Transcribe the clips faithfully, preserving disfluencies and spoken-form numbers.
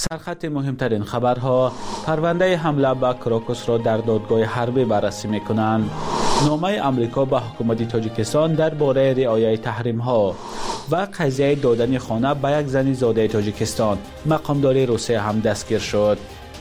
سرخط مهمترین خبرها: پرونده حمله به کراکوس را در دادگاه حربی بررسی می‌کنند. نامه آمریکا به حکومت تاجیکستان درباره رعایت تحریم‌ها و قضیه دادن خانه به یک زن زاده تاجیکستان. مقامدار روسیه هم دستگیر شد.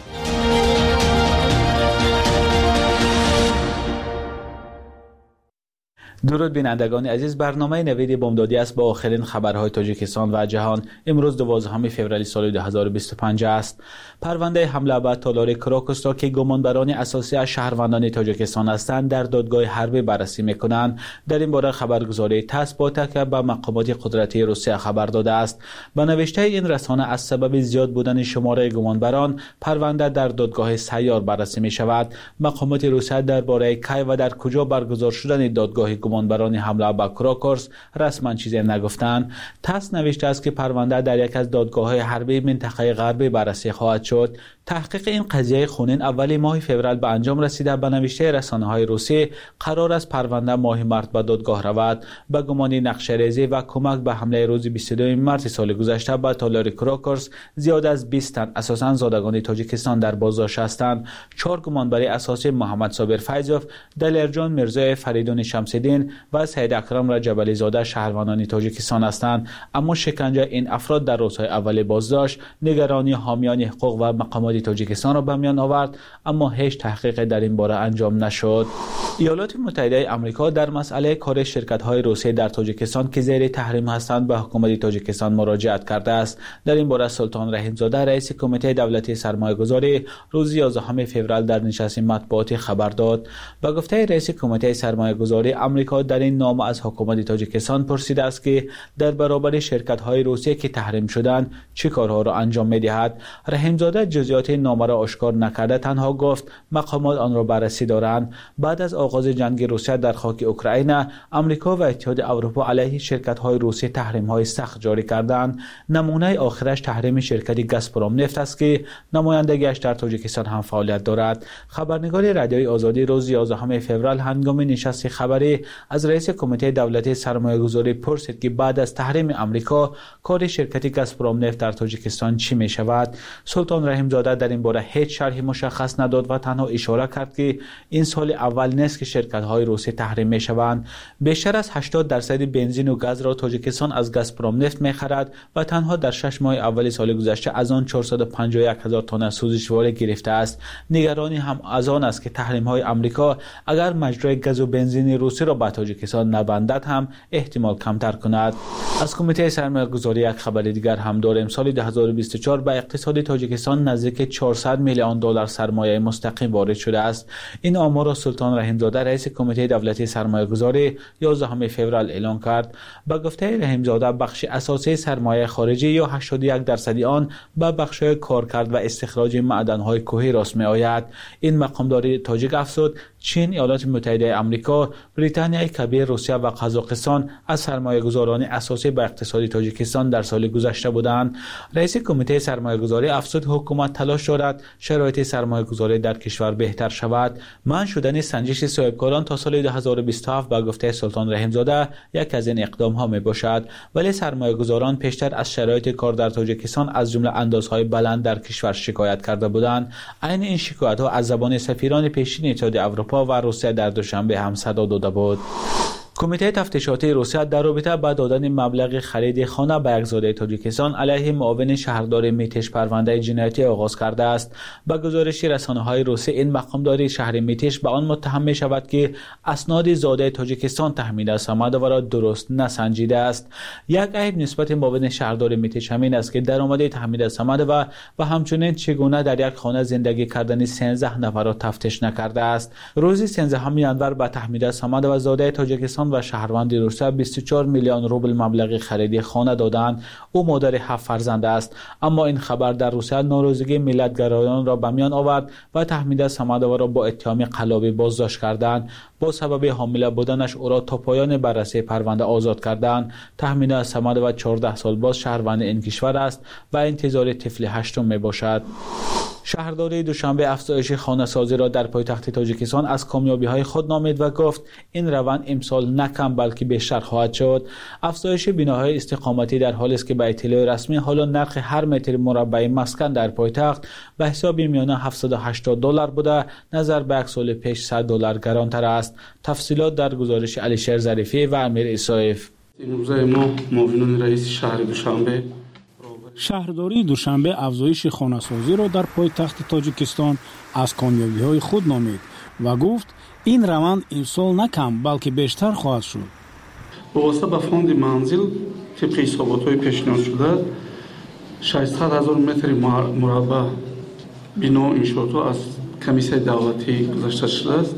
درود بینندگان عزیز، برنامه نوید بامدادی است با آخرین خبرهای تاجیکستان و جهان. امروز دوازدهم فوریه سال دو هزار و بیست و پنج است. پرونده حمله به تالار کراکوس را که گمانبران اساسی از شهروندان تاجیکستان هستند در دادگاه حربی بررسی می‌کنند. در این باره خبرگزاری تاس با تکیه به مقامات قدرتی روسیه خبر داده است. به نوشته این رسانه، از سبب زیاد بودن شماره گمانبران پرونده در دادگاه سیار بررسی می‌شود. مقامات روسیه درباره کی و در کجا برگزار شدن دادگاه گمانبران حمله به کراکوس رسما چیزی نگفتند. تاس نوشته است که پرونده در یک از دادگاه‌های حربی منطقه غربی بررسی خواهد شد. تحقیق این قضیه خونین اول ماه فوریه به انجام رسیده. به نوشته رسانه‌های روسی، قرار است پرونده ماه مارس به دادگاه رود. به گمان نقشه‌ریزی و کمک به حمله روز بیست و دو مارس سال گذشته به تالار کراکوس زیاد از بیست تن اساساً زادگان تاجیکستان در بازداشت هستند. چهار گمانبر اساسی محمد صابر فیضوف، دلیرجان میرزا فریدون شمس‌الدین و سید اکرم رجبلی زاده شهروندان تاجیکستان هستند. اما شکنجه این افراد در روزهای اول بازداشت نگرانی حامیان حقوق و مقامات تاجیکستان را به میان آورد، اما هیچ تحقیق در این باره انجام نشد. ایالات متحده آمریکا در مسئله کار شرکت‌های روسی در تاجیکستان که زیر تحریم هستند به حکومت تاجیکستان مراجعت کرده است. در این باره سلطان رحیم‌زاده، رئیس کمیته دولتی سرمایه‌گذاری، روز یازدهم فوریه در نشست مطبوعاتی خبر داد. با گفته رئیس کمیته سرمایه‌گذاری، آمریکا در این نامه از حکومت تاجیکستان پرسیده است که در برابر شرکت‌های روسی که تحریم شدند چه کارها را انجام می‌دهد. رحیم‌زاده جزئیات نامه را آشکار نکرده، تنها گفت مقامات آن را بررسی دارند. بعد از آغاز جنگ روسیه در خاک اوکراین، آمریکا و اتحاد اروپا علیه شرکت‌های روسی تحریم‌های سخت جاری کردند. نمونه آخرش تحریم شرکت گازپروم نفت است که نمایندگیش در تاجیکستان هم فعالیت دارد. خبرنگار رادیوی آزادی روز یازدهم فوریه هنگام نشست خبری از رئیس کمیته دولتی سرمایه‌گذاری پرسید که بعد از تحریم آمریکا کار شرکت گازپروم نفت در تاجیکستان چی می شود. سلطان رحیم‌زاده در این باره هیچ شرحی مشخص نداد و تنها اشاره کرد که این سال اول نیست که شرکت‌های روسی تحریم می شوند. بیشتر از هشتاد درصد بنزین و گاز را تاجیکستان از گازپروم نفت می خرد و تنها در شش ماه اول سال گذشته از آن چهارصد و پنجاه و یک هزار تن سوزشواره گرفته است. نگرانی هم از آن است که تحریم‌های آمریکا اگر مجرای گاز و بنزین روسی را به تاجیکستان نبندد هم احتمال کمتر کند. از کمیته سرمایه‌گذاری یک خبر دیگر هم داریم. سال دو هزار و بیست و چهار به اقتصاد تاجیکستان نزدیک چهارصد میلیون دلار سرمایه مستقیم وارد شده است. این آمار را سلطان رحیم‌زاده، رئیس کمیته دولتی سرمایه‌گذاری، یازدهم فوریه اعلام کرد. با گفته رحیم‌زاده، بخش اساسی سرمایه خارجی یا هشتاد و یک درصد آن به بخش‌های کارکرد و استخراج معدن‌های کوهی راست می‌آید. این مقامدار تاجیک افزود چین، ایالات متحده آمریکا، بریتانیای کبیر، روسیه و قزاقستان از سرمایه‌گذاران اساسی به اقتصاد تاجیکستان در سال گذشته بودند. رئیس کمیته سرمایه‌گذاری افزود حکومت تلاش دارد شرایط سرمایه‌گذاری در کشور بهتر شود. منع شدن سنجش صاحبکاران تا سال دو هزار و بیست و هفت با گفته سلطان رحیم‌زاده یک از این اقدام‌ها میباشد، ولی سرمایه‌گذاران پیشتر از شرایط کار در تاجیکستان از جمله اندازهای بلند در کشور شکایت کرده بودند. عین این شکایت‌ها از زبان سفیران پیشین اتحاد اروپا و روسیه در دوشنبه هم صدا داده بود. کمیته تفتیشاتی روسیه در رابطه با دادن مبلغ خرید خانه به یک زاده تاجیکستان علیه معاون شهردار میتش پرونده جنایتی آغاز کرده است. با گزارش رسانه‌های روسی، این مقامدار شهر میتش به آن متهم می شود که اسناد زاده تاجیکستان تحمیل آمده و را درست نسنجیده است. یک عیب نسبت معاون شهردار میتش همین است که درآمد تحمیل آمده و و همچنین چگونه در یک خانه زندگی کردن سیزده نفر را تفتیش نکرده است. روزی سیزدهم ژانویه به تحمیل آمده و زاده تاجیکستان و شهروند روسیه بیست و چهار میلیون روبل مبلغ خرید خانه دادند. او مادر هفت فرزند است. اما این خبر در روسیه ناراضگی ملت‌گرایان را به میان آورد و تحمیل آمده و را با اتهام قلابی بازداشت کردند. با سبب حامله بودنش او را تا پایان بررسی پرونده آزاد کردند. تحمیل آمده و چهارده سال باز شهروند این کشور است و انتظار طفل هشتم می باشد. شهرداری دوشنبه افزایش خانه‌سازی را در پایتخت تاجیکستان از کامیابی‌های خود نامید و گفت این روند امسال نه کم بلکه بیشتر خواهد شد. افزایش بناهای استقامتی در حالی است که به اطلاع رسمی حالا نرخ هر متر مربع مسکن در پایتخت به حساب میانه هفتصد و هشتاد دلار بوده، نظر به یک سال پیش صد دلار گرانتر است. تفصیلات در گزارش علیشیر ظریفی و امیر اسایف. امروز ما معاونان رئیس شهر دوشنبه شهرداری دوشنبه افزایش خانه‌سازی را در پایتخت تاجیکستان از کامیابی‌های خود نامید و گفت این روند امسال نه کم بلکه بیشتر خواهد شد. با واسطه به فوند منزل طبق حسابات‌های پیشنهاد شده ششصد هزار متر مربع بنا انشاءات از کمیسیون دولتی گذاشته شده است.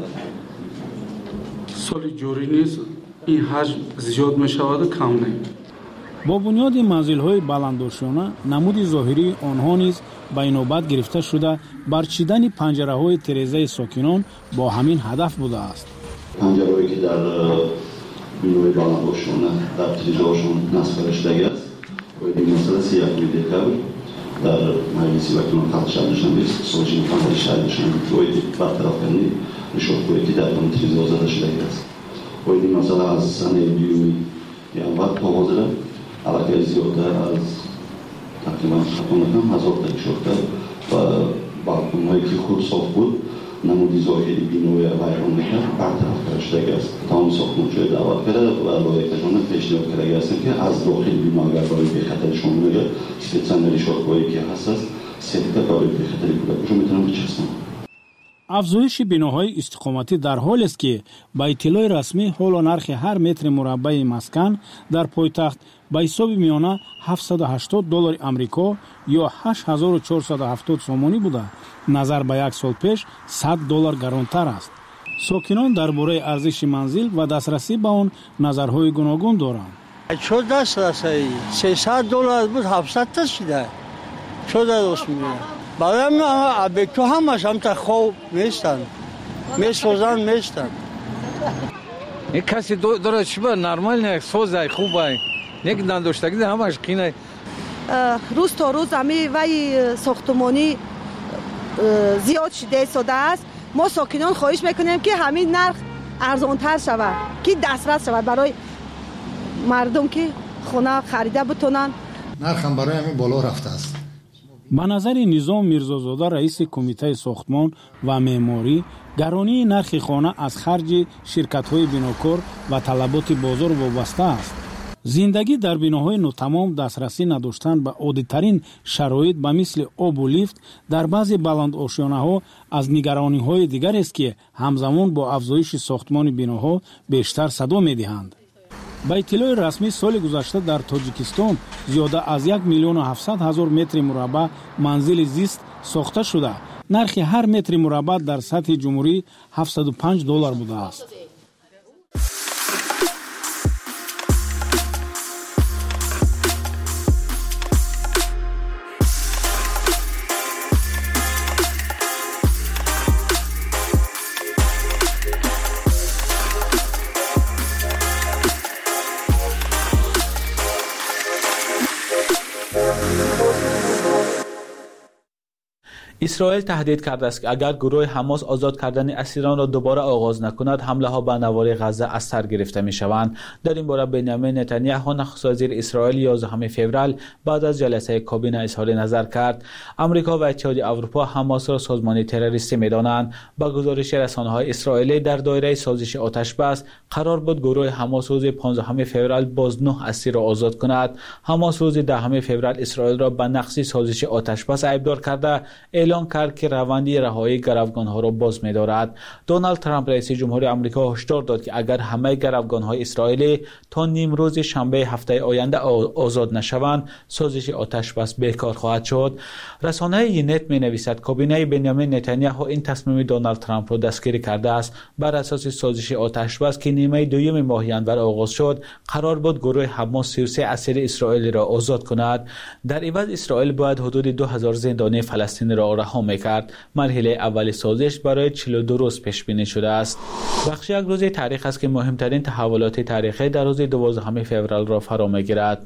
سال جاری نیز این حجم زیاد می‌شود و کم نه. با بنیاد منزل‌های بلندداشتانه نمود ظاهری آنها نیز به نوبت گرفته شده برچیدن پنجره‌های تریزه ساکنان با همین هدف بوده است. پنجره‌ای که در بنای بلندداشتانه در تریزه‌هاشون نصب شده است و این مسئله سیاه میده در مجلس وکیلان خط شهر دوشنبه سازمان فنی شهر دوشنبه روی برطرف کردن رشوه‌خوری که در اون تریزه‌ها زده شده است. و این مسئله از سال بیست январ تا حاضر علاقه زیادتر از تقریبا خطانکم هزار تا شده و بالکن‌هایی که خود صاف بود نمودی ظاهری بینوی ویران میکرد برطرف شده است. تمام ساختمان‌های دعوت کرده و لایحه‌شان پیشنهاد کرده است که از داخل بنا اگر برای بخطر شامل اسپیڅن رشوه‌خوری که هست است سکته برای بخطر بوده که میتونم بچسبم. افزایش بناهای استقامتی در حالی است که با اطلاع رسمی حالا نرخ هر متر مربع مسکن در پایتخت به حساب میانه هفتصد و هشتاد دلار آمریکا یا هشت هزار و چهارصد و هفتاد سومانی بوده، نظر به یک سال پیش صد دلار گرانتر است. ساکنان درباره ارزش منزل و دسترسی به آن نظرهای گوناگون دارند. چه دسترسی؟ سیصد دلار بود هفتصد تا شده. چه درست میگه؟ برای من ابیکتو همش هم تا خوب نیستن، میسوزن میستن. یک کسی داره چی با نرمال نه سوزه خوبه، یک نداشتگی همش قینه. روز تا روز همی وی ساختمانی زیاد شده شده است. ما ساکنان خواهش میکنیم که همین نرخ ارزانتر شود، که دسترس شود برای مردم که خونه خریده بتونن. نرخ هم برای همین بالا رفته است. به نظر نظام میرزازاده رئیس کمیته ساختمان و معماری، گرانی نرخ خانه از خرج شرکت‌های بناکار و طلبات بازار وابسته است. زندگی در بناهای ناتمام، دسترسی نداشتن به عادی‌ترین شرایط به مثل آب و لیفت در بعضی بلند آشیانه‌ها از نگرانی‌های دیگر است که همزمان با افزایش ساختمان بناها بیشتر صدا می‌دهند. با اطلاع رسمی سال گذشته در تاجیکستان زیاده از یک میلیون و هفتصد هزار متر مربع منزل زیست ساخته شده. نرخ هر متر مربع در سطح جمهوری هفتصد و پنج دلار بوده است. اسرائیل تهدید کرده است که اگر گروه حماس آزاد کردن اسیران را دوباره آغاز نکند، حمله ها به نوار غزه از سر گرفته می شوند. در این باره بنیامین نتانیاهو نخست وزیر اسرائیل یازدهم فوریه بعد از جلسه کابینه اظهار نظر کرد. آمریکا و اتحاد اروپا حماس را سازمان تروریستی می دانند. با گزارش رسانه‌های اسرائیلی در دایره سازش آتش بس قرار بود گروه حماس روز پانزدهم فوریه باز نه اسیر را آزاد کند. حماس روز دهم فوریه اسرائیل را به نقض سازش آتش بس ایبدار کرده اعلام کرد که روندی رهایی گروگان‌ها را باز می‌دارد. دونالد ترامپ رئیس جمهور آمریکا هشدار داد که اگر همه گروگان‌های اسرائیلی تا نیم روز شنبه هفته آینده آزاد نشوند، سازش آتش بس بیکار خواهد شد. رسانه یونت می‌نویسد کابینه بنیامین نتانیاهو این تصمیم دونالد ترامپ را دستگیر کرده است. بر اساس سازش آتش بس که نیمه دوم ماه ژانویه آغاز شد، قرار بود گروه حماس سی و سه اسیر اسرائیلی را آزاد کند. در عوض اسرائیل باید حدود دو هزار زندانی فلسطینی را رها می‌کرد. مرحله اول سازش برای چهل و دو روز پیش بینی شده است. بخش یک روز تاریخ است که مهمترین تحولات تاریخی در روز دوازدهم فوریه را فرا می‌گیرد.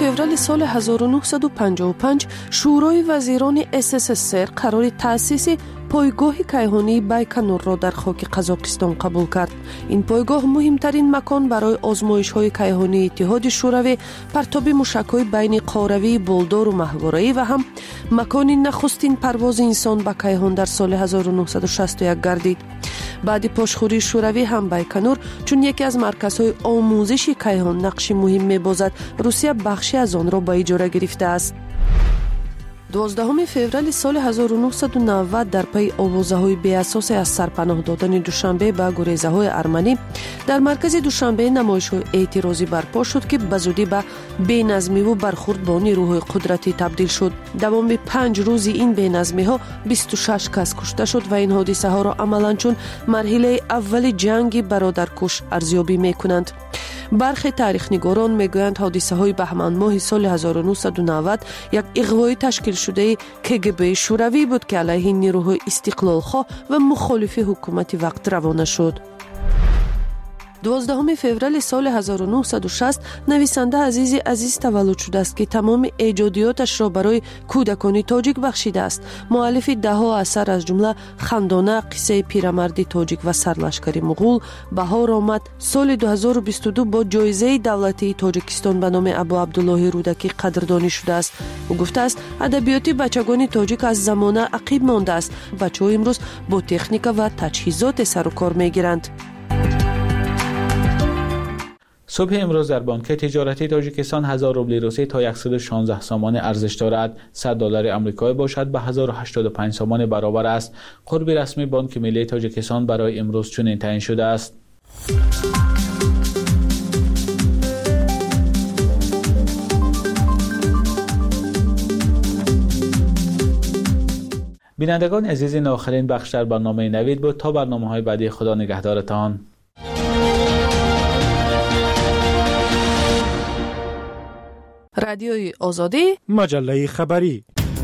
فوریه سال هزار و نهصد و پنجاه و پنج شورای وزیران اس اس اس ار قرار تأسیس پایگاه کیهانی بایکنور را در خاک قزاقستان قبول کرد. این پایگاه مهمترین مکان برای آزمایش‌های کیهانی اتحاد شوروی، پرتاب موشک‌های بین قاروی، بولدار و ماهواره‌ای و هم مکان نخستین پرواز انسان به کیهان در سال هزار و نهصد و شصت و یک گردید. بعد پاشخوری شوروی هم بایکنور چون یکی از مرکزهای آموزشی کیهان نقش مهم می‌بازد، روسیه بخشی از آن را به اجاره گرفته است. دوازدهم فوریه سال هزار و نهصد و نود در پی آوازه‌های بی‌اساس از سرپناه دادن دوشنبه به گریزه‌های ارمنی در مرکز دوشنبه نمایش‌های اعتراضی برپا شد که بزودی به بی‌نظمی و برخورد با نیروهای قدرتی تبدیل شد. دوام پنج روزی این بی‌نظمی‌ها بیست و شش کس کشته شد و این حادثه ها را عملاً چون مرحله اول جنگ برادرکش ارزیابی می‌کنند. برخی تاریخ‌نگاران میگویند حادثه های بهمن ماه سال هزار و نهصد و نود یک اغوای تشکیل شده که گ بی شوروی بود که علیه نیروهای استقلال‌خواه و مخالف حکومت وقت روانه شد. دوازدهم فوریه سال هزار و نهصد و شصت نویسنده عزیز عزیز تولد شده است که تمام ایجادیاتش را برای کودکان تاجیک بخشیده است. مؤلف ده ها اثر از جمله خندانه، قصه پیرمرد تاجیک و سرلشکر مغول بهار آمد سال دو هزار و بیست و دو با جایزه دولتی تاجیکستان به نام ابو عبدالله رودکی قدردانی شده است. او گفته است ادبیات بچگان تاجیک از زمانه عقب مانده است. بچه‌ها امروز با تکنیک و تجهیزات سر و کار می‌گیرند. صبح امروز در بانک تجارتی تاجیکستان هزار روبل روسی تا صد و شانزده سامان ارزش دارد. صد دلار آمریکایی باشد به هزار و هشتاد و پنج سامان برابر است. قرب رسمی بانک ملی تاجیکستان برای امروز چنین تعیین شده است. بینندگان عزیز، این آخرین بخش در برنامه نوید بود. تا برنامه‌های بعدی، خدا نگهدارتان. رادیوی آزادی، مجله خبری.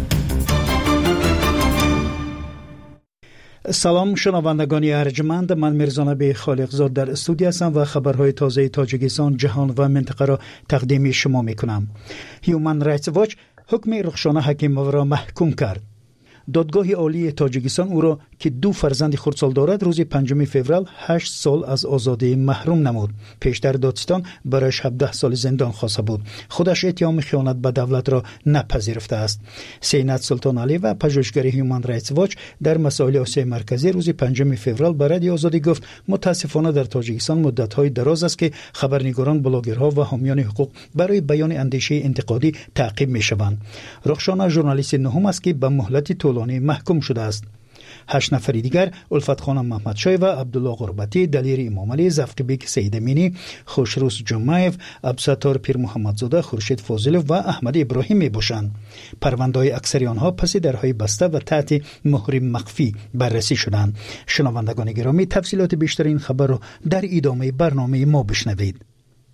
سلام شنوندگان ارجمند، من میرزا نبی خالقزاد در استودیو هستم و خبرهای تازه تاجیکستان، جهان و منطقه را تقدیم شما میکنم. هیومن رایتس واچ حکم رخشانه حکیموف را محکوم کرد. دادگاه عالی تاجیکستان او را که دو فرزند خردسال دارد روز پنجم فوریه هشت سال از آزادی محروم نمود. پیشتر دادستان برایش هفده سال زندان خواسته بود. خودش اتهام خیانت به دولت را نپذیرفته است. سینات سلطان علی و پژوهشگر هیومن رایتس واچ در مسائل آسیای مرکزی روز پنجم فوریه به رادیو آزادی گفت متاسفانه در تاجیکستان مدت‌های دراز است که خبرنگاران، بلاگرها و حامیان حقوق برای بیان اندیشه انتقادی تعقیب می‌شوند. رخشانه ژورنالیست نهم است که به مهلت طولانی محکوم شده است. هشت نفر دیگر الفت خانم محمدشاه و عبدالله غربتی، دلیر امامعلی، زفقبیک سید امینی، خوشروس جمعیف، عبدالستار پیر محمدزاده، خورشید فاضلوف و احمد ابراهیم می باشند. پرونده‌های اکثری آنها پس درهای بسته و تحت مهر مخفی بررسی شدند. شنوندگان گرامی، تفصیلات بیشتر این خبر را در ادامه برنامه ما بشنوید.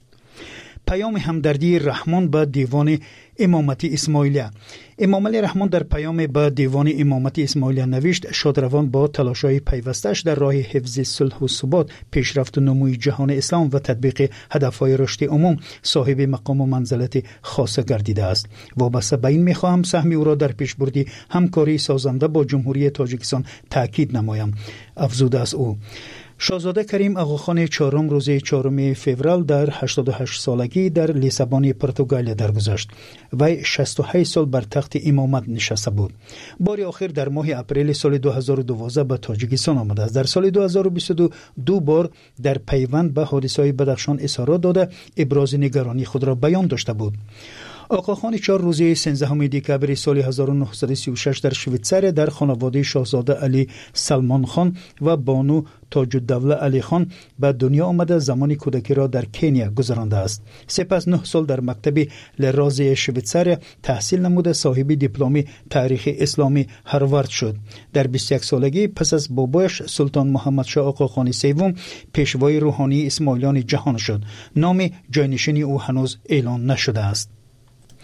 پیام همدردی رحمان به دیوان امامتی اسماعیلیه. امام علی رحمان در پیام به دیوان امامتی اسماعیلیه نوشت شادروان با تلاش‌های پیوستش در راه حفظ صلح و ثبات، پیشرفت و نموی جهان اسلام و تطبیق هدف‌های رشد عموم صاحب مقام و منزلت خاصه گردیده است. وابسته به این می‌خواهم سهم او را در پیشبردی همکاری سازنده با جمهوری تاجیکستان تاکید نمایم. افزوده است او. شاهزاده کریم آقاخان چهارم روز چهارم فوریه در هشتاد و هشت سالگی در لیسابون پرتغال درگذشت. وی شصت و هشت سال بر تخت امامت نشسته بود. بار آخر در ماه اپریل سال دو هزار و دوازده به تاجیکستان آمده است. در سال دو هزار و بیست و دو دو بار در پیوند به حادثه‌های بدخشان اظهارات داده ابراز نگرانی خود را بیان داشته بود. آقاخان چهار روز سیزدهم دکبر سال هزار و نهصد و سی و شش در شویتزر در خانواده شاهزاده علی سلمان خان و بانو تاج الدوله علی خان به دنیا آمده. زمان کودکی را در کنیا گذرانده است. سپس نه سال در مکتب لراز شویتزر تحصیل نموده. صاحب دیپلم تاریخ اسلامی هاروارد شد. در بیست و یک سالگی پس از بابایش سلطان محمد شاه آقاخان سوم پیشوای روحانی اسماعیلیان جهان شد. نام جانشینی او هنوز اعلان نشده است.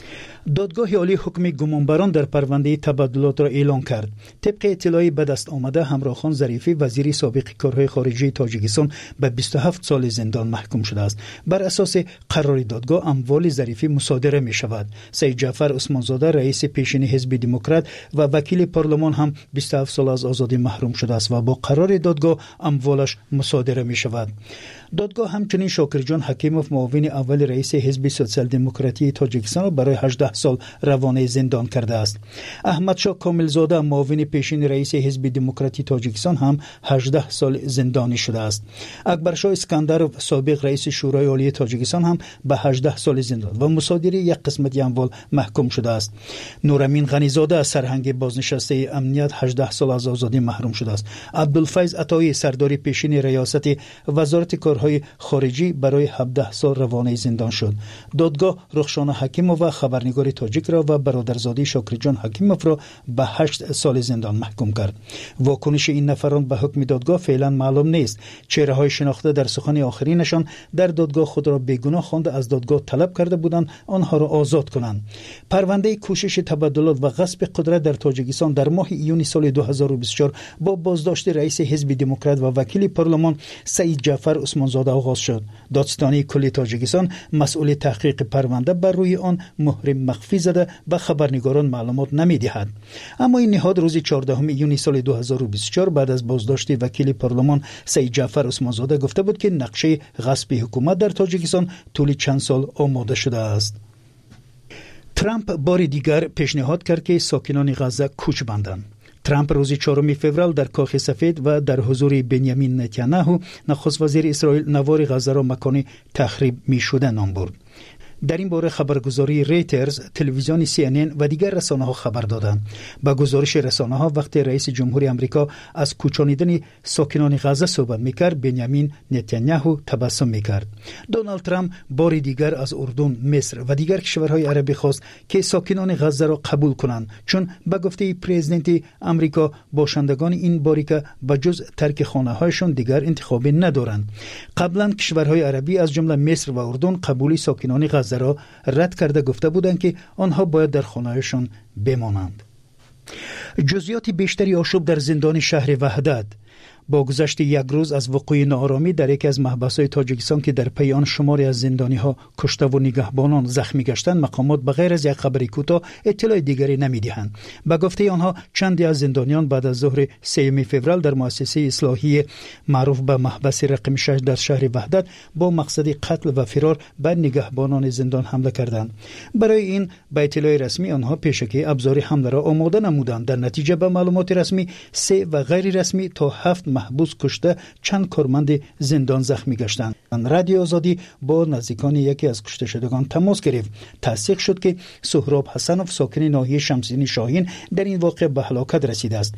دادگاه عالی حکم گمانبران در پرونده تبادلات را اعلان کرد. طبق اطلاعی به دست آمده همراهخان ظریفی وزیر سابق کارهای خارجی تاجیکستان به بیست و هفت سال زندان محکوم شده است. بر اساس قرار دادگاه اموال ظریفی مصادره می شود. سید جعفر عثمانزاده رئیس پیشین حزب دموکرات و وکیل پارلمان هم بیست و هفت سال از آزادی محروم شده است و با قرار دادگاه اموالش مصادره می شود. دادگاه همچنین شاکرجان حکیموف معاون اول رئیس حزب سوسیال دموکراتی تاجیکستان را برای هجده سال روانه زندان کرده است. احمدشاه کاملزاده معاون پیشین رئیس حزب دموکراتی تاجیکستان هم هجده سال زندانی شده است. اکبرشاه اسکندرov سابق رئیس شورای عالی تاجیکستان هم به هجده سال زندان و مصادره یک قسمت اموال محکوم شده است. نورامین غنیزاده از سرهنگ بازنشسته امنیت هجده سال از آزادی محروم شده است. عبدالفیض عطایی سردار پیشین ریاست وزارت کارهای خارجی برای هفده سال روانه زندان شد. دادگاه رخشانه حکیموف و خبرنگار تاجیک را و برادرزاده شاکرجان حکیموف را به هشت سال زندان محکوم کرد. واکنش این نفران به حکم دادگاه فعلا معلوم نیست. چهره‌های شناخته در سخن آخرینشان در دادگاه خود را بیگناه خوانده از دادگاه طلب کرده بودند آنها را آزاد کنند. پرونده کوشش تبادلات و غصب قدرت در تاجیکستان در ماه ایون سال دو هزار و بیست و چهار با بازداشت رئیس حزب دموکرات و وکیل پارلمان سید جعفر عثمانزاده آغاز شد. دادستانی کلی تاجیکستان مسئول تحقیق پرونده بر روی آن مهر مخفی زده و خبرنگاران معلومات نمی‌دهد. اما این نهاد روز چهاردهم ایون سال دو هزار و بیست و چهار بعد از بازداشت وکیل پارلمان سید جعفر عثمانزاده گفته بود که نقشه غصب حکومت در تاجیکستان طول چند سال آماده شده است. ترامپ بار دیگر پیشنهاد کرد که ساکنان غزه کوچ بندند. ترامپ روز چهارم فوریه در کاخ سفید و در حضور بنیامین نتانیاهو نخست وزیر اسرائیل نوار غزه را مکان تخریب می‌شده نام برد. در این باره خبرگزاری ریترز، تلویزیون سی ان ان و دیگر رسانه‌ها خبر دادند. با گزارش رسانه‌ها وقتی رئیس جمهوری آمریکا از کوچانیدن ساکنان غزه صحبت می‌کرد، بنیامین نتانیاهو تبسم می‌کرد. دونالد ترامپ بار دیگر از اردن، مصر و دیگر کشورهای عربی خواست که ساکنان غزه را قبول کنند، چون به گفته پرزیدنت آمریکا باشندگان این باریکه به جز ترک خانه‌هایشان دیگر انتخابی ندارند. قبلا کشورهای عربی از جمله مصر و اردن قبول ساکنان غزه را رد کرده گفته بودند که آنها باید در خانه‌هایشان بمانند. جزئیات بیشتری آشوب در زندان شهر وحدت. با گذشت یک روز از وقوع ناآرامی در یکی از محبس‌های تاجیکستان که در پی آن شماری از زندانی‌ها کشته و نگهبانان زخمی گشتند، مقامات بغیر از یک خبر کوتاه اطلاع دیگری نمی‌دهند. به گفته آنها چندی از زندانیان بعد از ظهر سوم فوریه در مؤسسه اصلاحی معروف به محبس رقم شش در شهر وحدت با مقصد قتل و فرار به نگهبانان زندان حمله کردند. برای این به اطلاع رسمی آنها پیشکی ابزار حمله را آماده نمودند. در نتیجه به معلومات رسمی سه و غیر رسمی تا هفت محبوس کشته، چند کارمند زندان زخمی گشتند. رادیو آزادی با نزدیکان یکی از کشته شدگان تماس گرفت. تصدیق شد که سهراب حسنوف ساکن ناحیه شمسین شاهین در این واقعه به هلاکت رسیده است.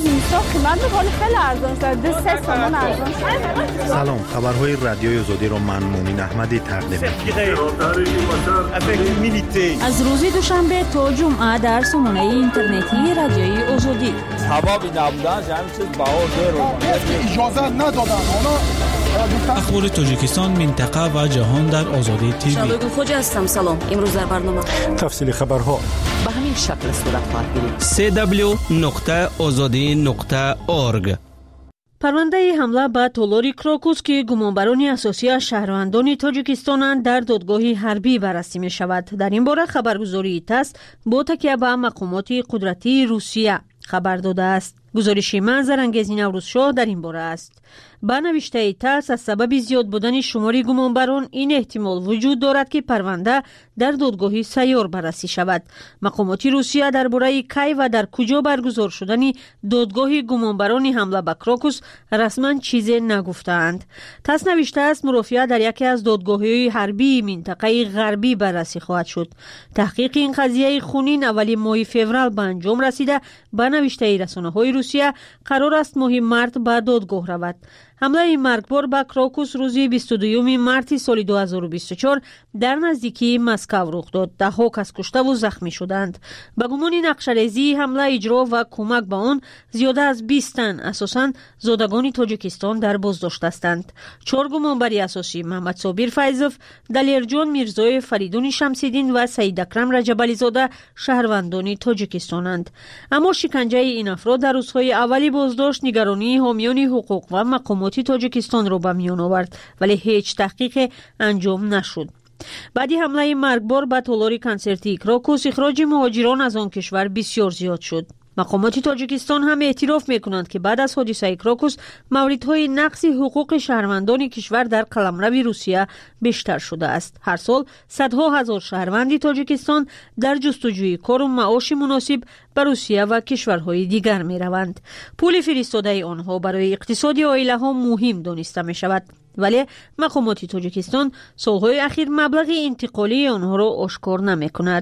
سلام، خبرهای رادیو آزادی را من مومن احمدی تقدیم می‌کنم. از روز دوشنبه تا جمعه در سامانه اینترنتی رادیوی آزادی. هوا نبودن همین چیز باور اجازه ندادن. اخبار تاجیکستان، منطقه و جهان در آزادی تیوی. شادو خوج هستم. سلام. امروز در برنامه تفصیل خبرها به همین شکل صورت خواهد گرفت. سی دبلیو نقطه آزادی نقطه اورگ. پرونده حمله به تالار کراکوس که گمانبران اساسی از شهروندان تاجیکستانند در دادگاه حربی بررسی می شود. در این باره خبرگزاری تاس با تکیه به مقامات قدرتی روسیه خبر داده است. گزارش منظر انگیز نوروزشاه در این باره است. با نوشته تاس از سبب زیاد بودن شمار گمانبران این احتمال وجود دارد که پرونده در دادگاه سیار بررسی شود. مقامات روسیه درباره کی و در کجا برگزار شدن دادگاه گمانبران حمله به کراکوس رسما چیزی نگفتند. تاس نوشته است مرافعه در یکی از دادگاه‌های حربی منطقه غربی بررسی خواهد شد. تحقیق این قضیه خونین اولی ماه فوریه به انجام رسیده. با نوشته رسانه‌های روسیه قرار است ماه مارس به دادگاه رود. حمله مرگبار به کراکوس روزی بیست و دوم مارس سال دو هزار و بیست و چهار در نزدیکی مسکو رخ داد. ده ها کس کشته و زخمی شدند. به گمان نقشه‌ریزی حمله اجرا و کمک به آن زیاده از بیست تن اساساً زادگان تاجیکستان در بازداشت هستند. چهار گمانبری اساسی محمد صابر فیضوف، دلیرجان میرزای فریدون شمس‌الدین و سید اکرم رجبالی زاده شهروندان تاجیکستانند. اما شکنجه این افراد در روزهای اولی بازداشت نگرانی حامیان حقوق و مقامات تاجیکستان را به میان آورد، ولی هیچ تحقیق انجام نشد. بعدی حمله مرگبار به تالار کنسرتی کراکوس اخراج مهاجران از آن کشور بسیار زیاد شد. مقامات تاجیکستان هم اعتراف میکنند که بعد از حادثه کراکوس موردهای نقض حقوق شهروندان کشور در قلمرو روسیه بیشتر شده است. هر سال صدها هزار شهروند تاجیکستان در جستجوی کار و معاش مناسب به روسیه و کشورهای دیگر می روند. پول فرستاده آنها برای اقتصاد عائله ها مهم دانسته می شود، ولی مقامات تاجیکستان سالهای اخیر مبلغ انتقالی آنها را آشکار نمی کند.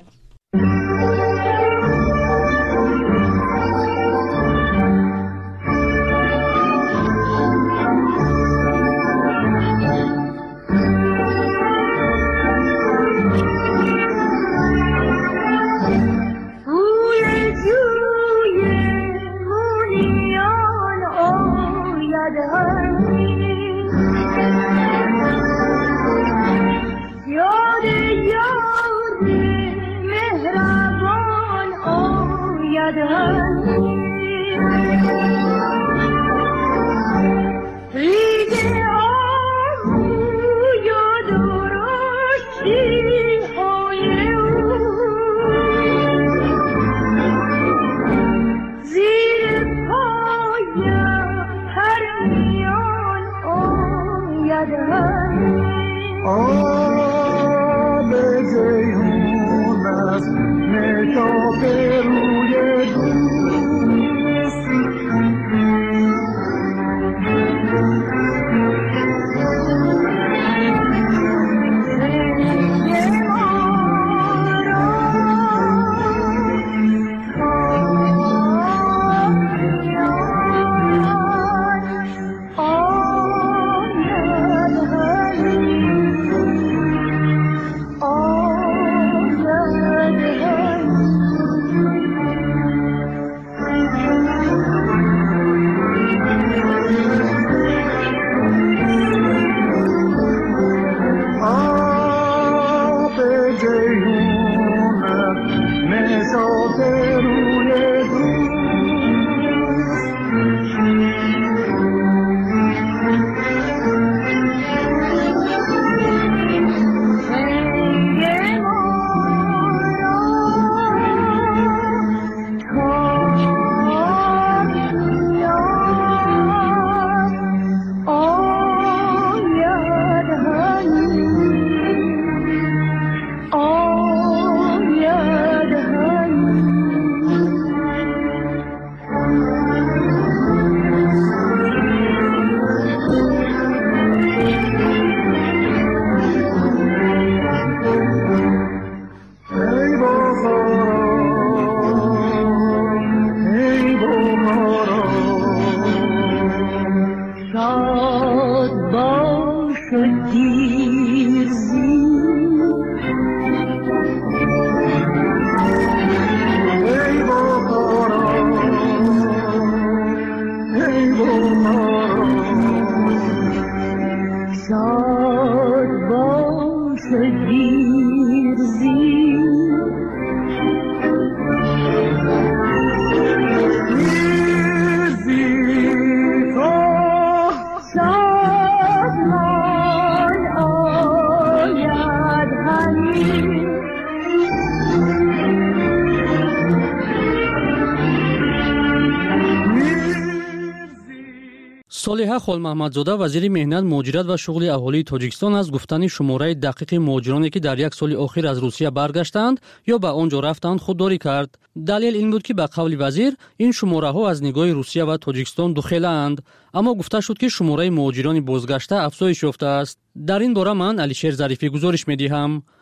صالحه خال محمدزاده وزیر مهنت، مهاجرت و شغل اهالی تاجیکستان از گفتن شماره دقیق مهاجرانی که در یک سال اخیر از روسیه برگشتند یا به آنجا رفتند خودداری کرد. دلیل این بود که به قول وزیر این شماره ها از نگاه روسیه و تاجیکستان دخیلند، اما گفته شد که شماره مهاجران بازگشته افزایش یافته است. در این باره من علیشیر ظریفی گزارش می‌دهم.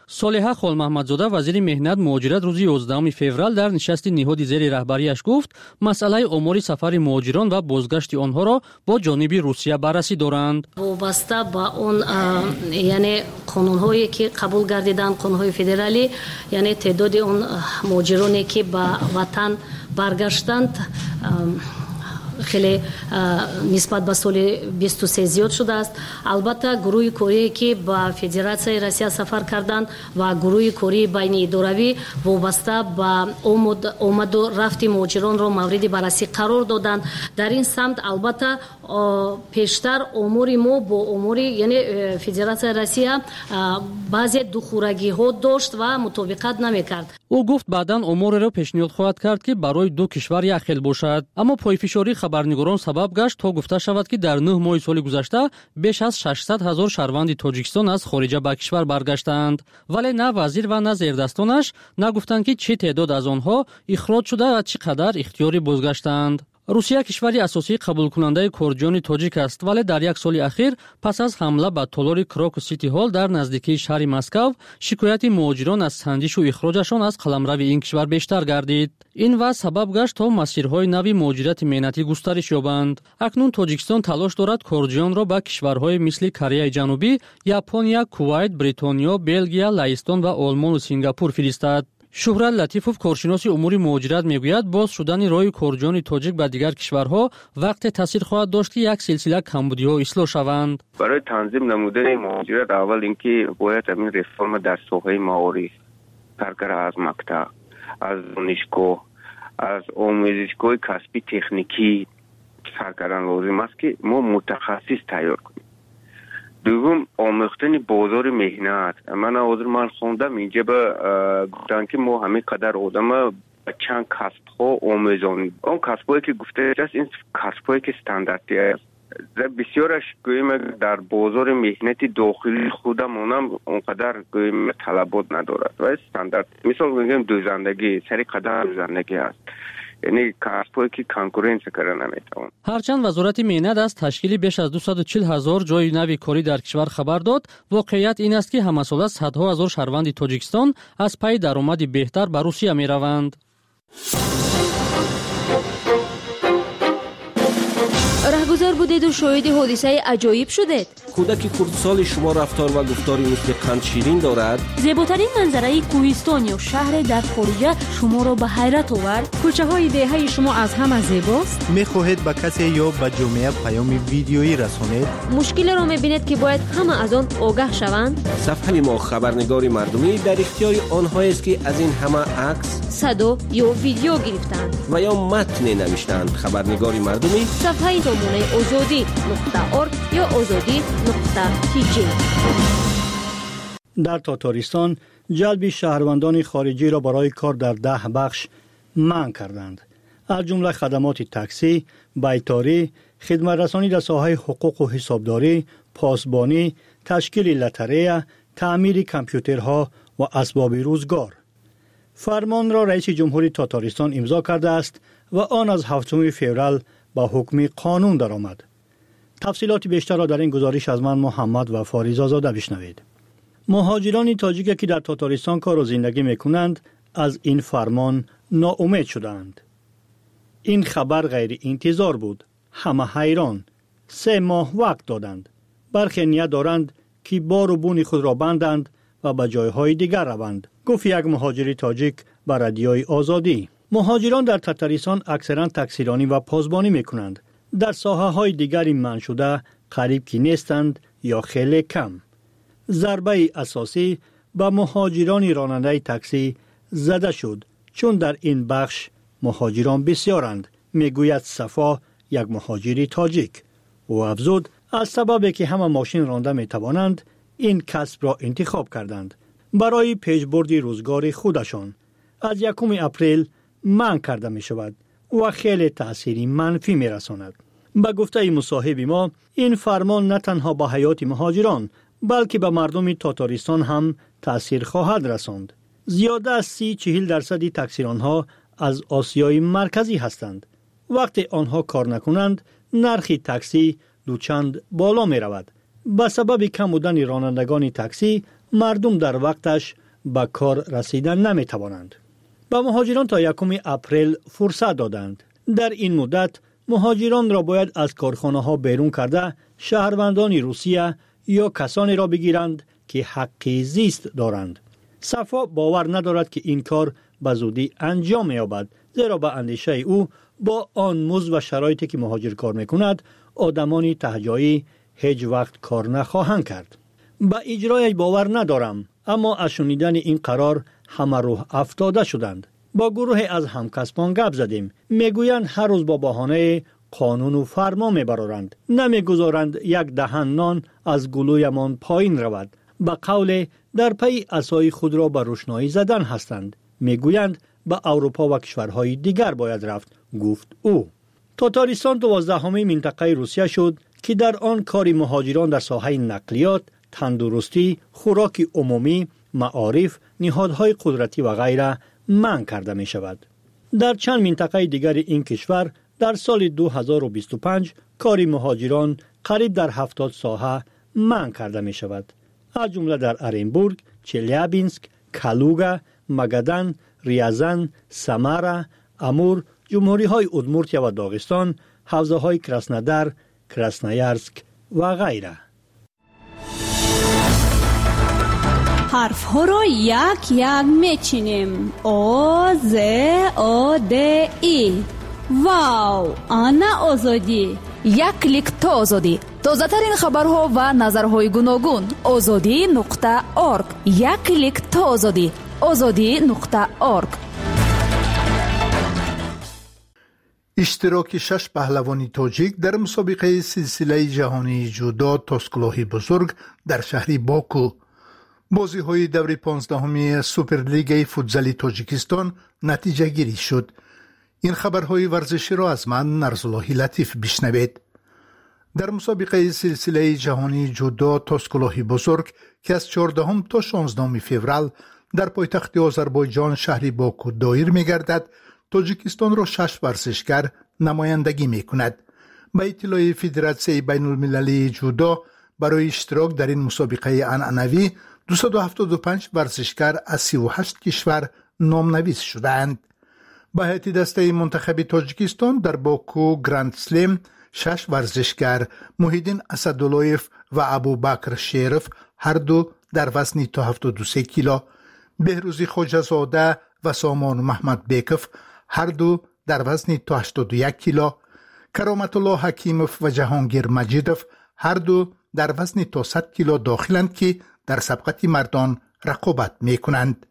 صالحه خالمحمدزاده وزیر مهنت مهاجرت روز یازدهم فوریه در نشست نهادی زیر رهبریش گفت مسئله آمار سفر مهاجران و بازگشت آنها را با جانب روسیه بررسی دارند. وابسته با اون یعنی قانون‌هایی که قبول گردیدن، قانون‌های فدرالی، یعنی تعداد اون مهاجرانی که به وطن برگشتند خیلی نسبت به سال بیست و سه زیاد شده است. البته گروه کاری که با فدراسیای روسیه سفر کردند و گروه کاری بین اداروی وابسته به آمد و رفت مهاجران را مورد بررسی قرار دادند. در این سمت البته پیشتر امور ما با امور یعنی فدراسیای روسیه بعضی دخورگی ها داشت و مطابقت نمیکرد. او گفت بعداً امور را پیشنهاد خواهد کرد که برای دو کشور یک خیل باشد، اما پایفشاری خبرنگاران سبب گشت تا گفته شود که در نه ماه سال گذشته بیش از ششصد هزار شهروند تاجیکستان از خارج به کشور برگشتند، ولی نه وزیر و نه زیردستانش نگفتند که چه تعداد از آنها اخراج شده و چقدر اختیاری بازگشتند. روسیه کشوری اساسی قبول کننده کردیان تاجیک است، ولی در یک سال اخیر پس از حمله به تالار کراکو سیتی هال در نزدیکی شهر مسکو شکایت مهاجران از سنجش و اخراجشان از قلمرو این کشور بیشتر گردید. این وضع سبب گشت تا مسیرهای نوی مهاجرت مهنتی گسترش یابند. اکنون تاجیکستان تلاش دارد کردیان را به کشورهای مثل کره جنوبی، ژاپن، کویت، بریتانیا، بلژیم، لهستان و آلمان و سینگاپور فرستد. شهرت لطیفوف کارشناس امور مهاجرت میگوید باز شدن راه کردیان تاجیک به دیگر کشورها وقت تاثیر خواهد داشت که یک سلسله کمبودی‌ها اصلاح شوند. برای تنظیم نمودن مهاجرت اول اینکه باید همین رفرم در ساحه معارف، کارگر از مکتب، از دانشگاه، از آموزشگاه کسبی تکنیکی سر کردن لازم است که ما متخصص تیار کنیم. دوم آموختن بازار مهنت. من حاضر من خوندم اینجا به گفتن که ما همه قدر آدم چند کسب ها آموزانیم. اون کسب هایی که گفته است این کسب هایی که استانداردی است. بسیارش گویم در بازار مهنتی داخلی خودمونم اونقدر گویم طلبات ندارد و استاندارد. مثال میگم دوزندگی سری قدر دوزندگی است. یعنی کسبایی که کنکورنس کردن نمیتوان. هرچند وزارت مهنت از تشکیل بیش از دویست و چهل هزار جای نوی کاری در کشور خبر داد، واقعیت این است که همساله صدها هزار شهروند تاجیکستان از پی درآمد بهتر به روسیه میروند. رهگذر بودید و شاهد حادثه عجایب شدید. کودک کردسال شما رفتار و گفتاری مثل قند شیرین دارد. زیباترین منظره کوهستان یا شهر در خارج شما را به حیرت آورد. کوچه های دهه شما از همه زیباست. میخواهید به کسی یا به جامعه پیام ویدیویی رسانید؟ مشکل را میبینید که باید همه از آن آگاه شوند. صفحه ما خبرنگاری مردمی در اختیار آنهایی است که از این همه عکس، صدا یا ویدیو گرفتند و یا متن نوشتند. خبرنگاری مردمی صفحه سامانه آزادی نقطه ارگ یا آزادی نقطه تی جی. در تاتارستان جلب شهروندان خارجی را برای کار در ده بخش منع کردند، از جمله خدمات تاکسی، بیتاری، خدمت رسانی در ساحه حقوق و حسابداری، پاسبانی، تشکیل لاتاریه، تعمیر کامپیوترها و اسباب روزگار. فرمان را رئیس جمهوری تاتارستان امضا کرده است و آن از هفتم فوریه با حکم قانون درآمد. تفصیلات بیشتر را در این گزارش از من محمد و فاریزا زاده بشنوید. مهاجران تاجیک که در تاتارستان کار و زندگی میکنند از این فرمان ناامید شدند. این خبر غیر انتظار بود. همه حیران. سه ماه وقت دادند. برخی نیت دارند که بار و بون خود را بندند و به جایهای دیگر روند، گفت یک مهاجر تاجیک به رادیوی آزادی. مهاجران در تاتارستان اکثرا تاکسیرانی و پاسبانی میکنند. در ساحه های دیگری منع شده قریب که نیستند یا خیلی کم. ضربه اساسی به مهاجران راننده تاکسی زده شد، چون در این بخش مهاجران بسیارند، میگوید صفا یک مهاجری تاجیک. او افزود از سببی که همه ماشین رانده میتوانند این کسب را انتخاب کردند برای پیشبرد روزگار خودشان. از یکم اپریل منع کرده می شود و خیلی تأثیری منفی می رساند. به گفته مصاحب ما این فرمان نه تنها به حیات مهاجران بلکه به مردم تاتارستان هم تأثیر خواهد رساند. زیاده از سی چهل درصد تاکسیرانها از آسیای مرکزی هستند. وقتی آنها کار نکنند نرخ تاکسی دوچند بالا می رود. به سبب کم بودن رانندگان تاکسی مردم در وقتش به کار رسیدن نمی توانند. به مهاجران تا یکم اپریل فرصت دادند. در این مدت مهاجران را باید از کارخانه ها بیرون کرده شهروندان روسیه یا کسانی را بگیرند که حق زیست دارند. صفا باور ندارد که این کار به زودی انجام یابد، زیرا به اندیشه او با آن مزد و شرایطی که مهاجر کار میکند آدمانی تهجایی هیچ وقت کار نخواهند کرد. به اجرایش باور ندارم، اما از شنیدن این قرار همه روح افتاده شدند. با گروه از همکسبان گپ زدیم. میگویند هر روز با بهانه قانون و فرمان میبرند، نمیگذارند یک دهن نان از گلویمان پایین رود. به قول در پی عصای خود را به روشنایی زدن هستند. میگویند به اروپا و کشورهای دیگر باید رفت، گفت او. تاتارستان دوازدهمین منطقه روسیه شد که در آن کار مهاجران در ساحه نقلیات، تندرستی، خوراک عمومی، معارف، نهادهای قدرتی و غیره منع کرده می شود. در چند منطقه دیگر این کشور در سال دو هزار و بیست و پنج کار مهاجران قریب در هفتاد ساحه منع کرده می شود. از جمله در ارنبورگ، چلیابینسک، کالوگا، مگدان، ریازان، سامارا، امور، جمهوری های ادمورتیا و داغستان، حوزه های کراسنودار، کراسنویارسک و غیره. حرف ها را یک یک میچینیم. او ز او د ای. واو، آنا آزادی. یک کلیک تا آزادی. تازه ترین خبرها و نظرهای گوناگون. آزادی نقطه اورگ. یک کلیک تا آزادی. آزادی نقطه اورگ. اشتراک شش پهلوانی تاجیک در مسابقه سلسله جهانی جودو تاسکلوهی بزرگ در شهر باکو. بازی های دور پانزدهمی سوپرلیگ فوتزالی تاجیکستان نتیجه گیری شد. این خبرهای ورزشی را از من نرزاللهی لطیف بشنوید. در مسابقه سلسله جهانی جودو تاسکلوهی بزرگ که از چهاردهم تا شانزدهم فوریه در پایتخت آذربایجان شهر باکو دایر می‌گردد، تاجیکستان را شش ورزشگر نمایندگی می‌کند. به اطلاع فدراسیون بین المللی جودو، برای اشتراک در این مسابقه عنعنوی دویست و هفتاد و پنج ورزشگر از سی و هشت کشور نامنویس شدند. به هیئت دسته منتخب تاجیکستان در باکو گراند سلم شش ورزشگر محیدین اسداللهیف و ابوبکر شریف هر دو در وزن تا هفتاد و سه کیلو، بهروزی خواجه‌زاده و سامان محمد بیکف هر دو در وزن تا هشتاد و یک کیلو، کرامت الله حکیموف و جهانگیر مجیدوف هر دو در وزن تا صد کیلو داخلند که در سبقت مردان رقابت می کنند.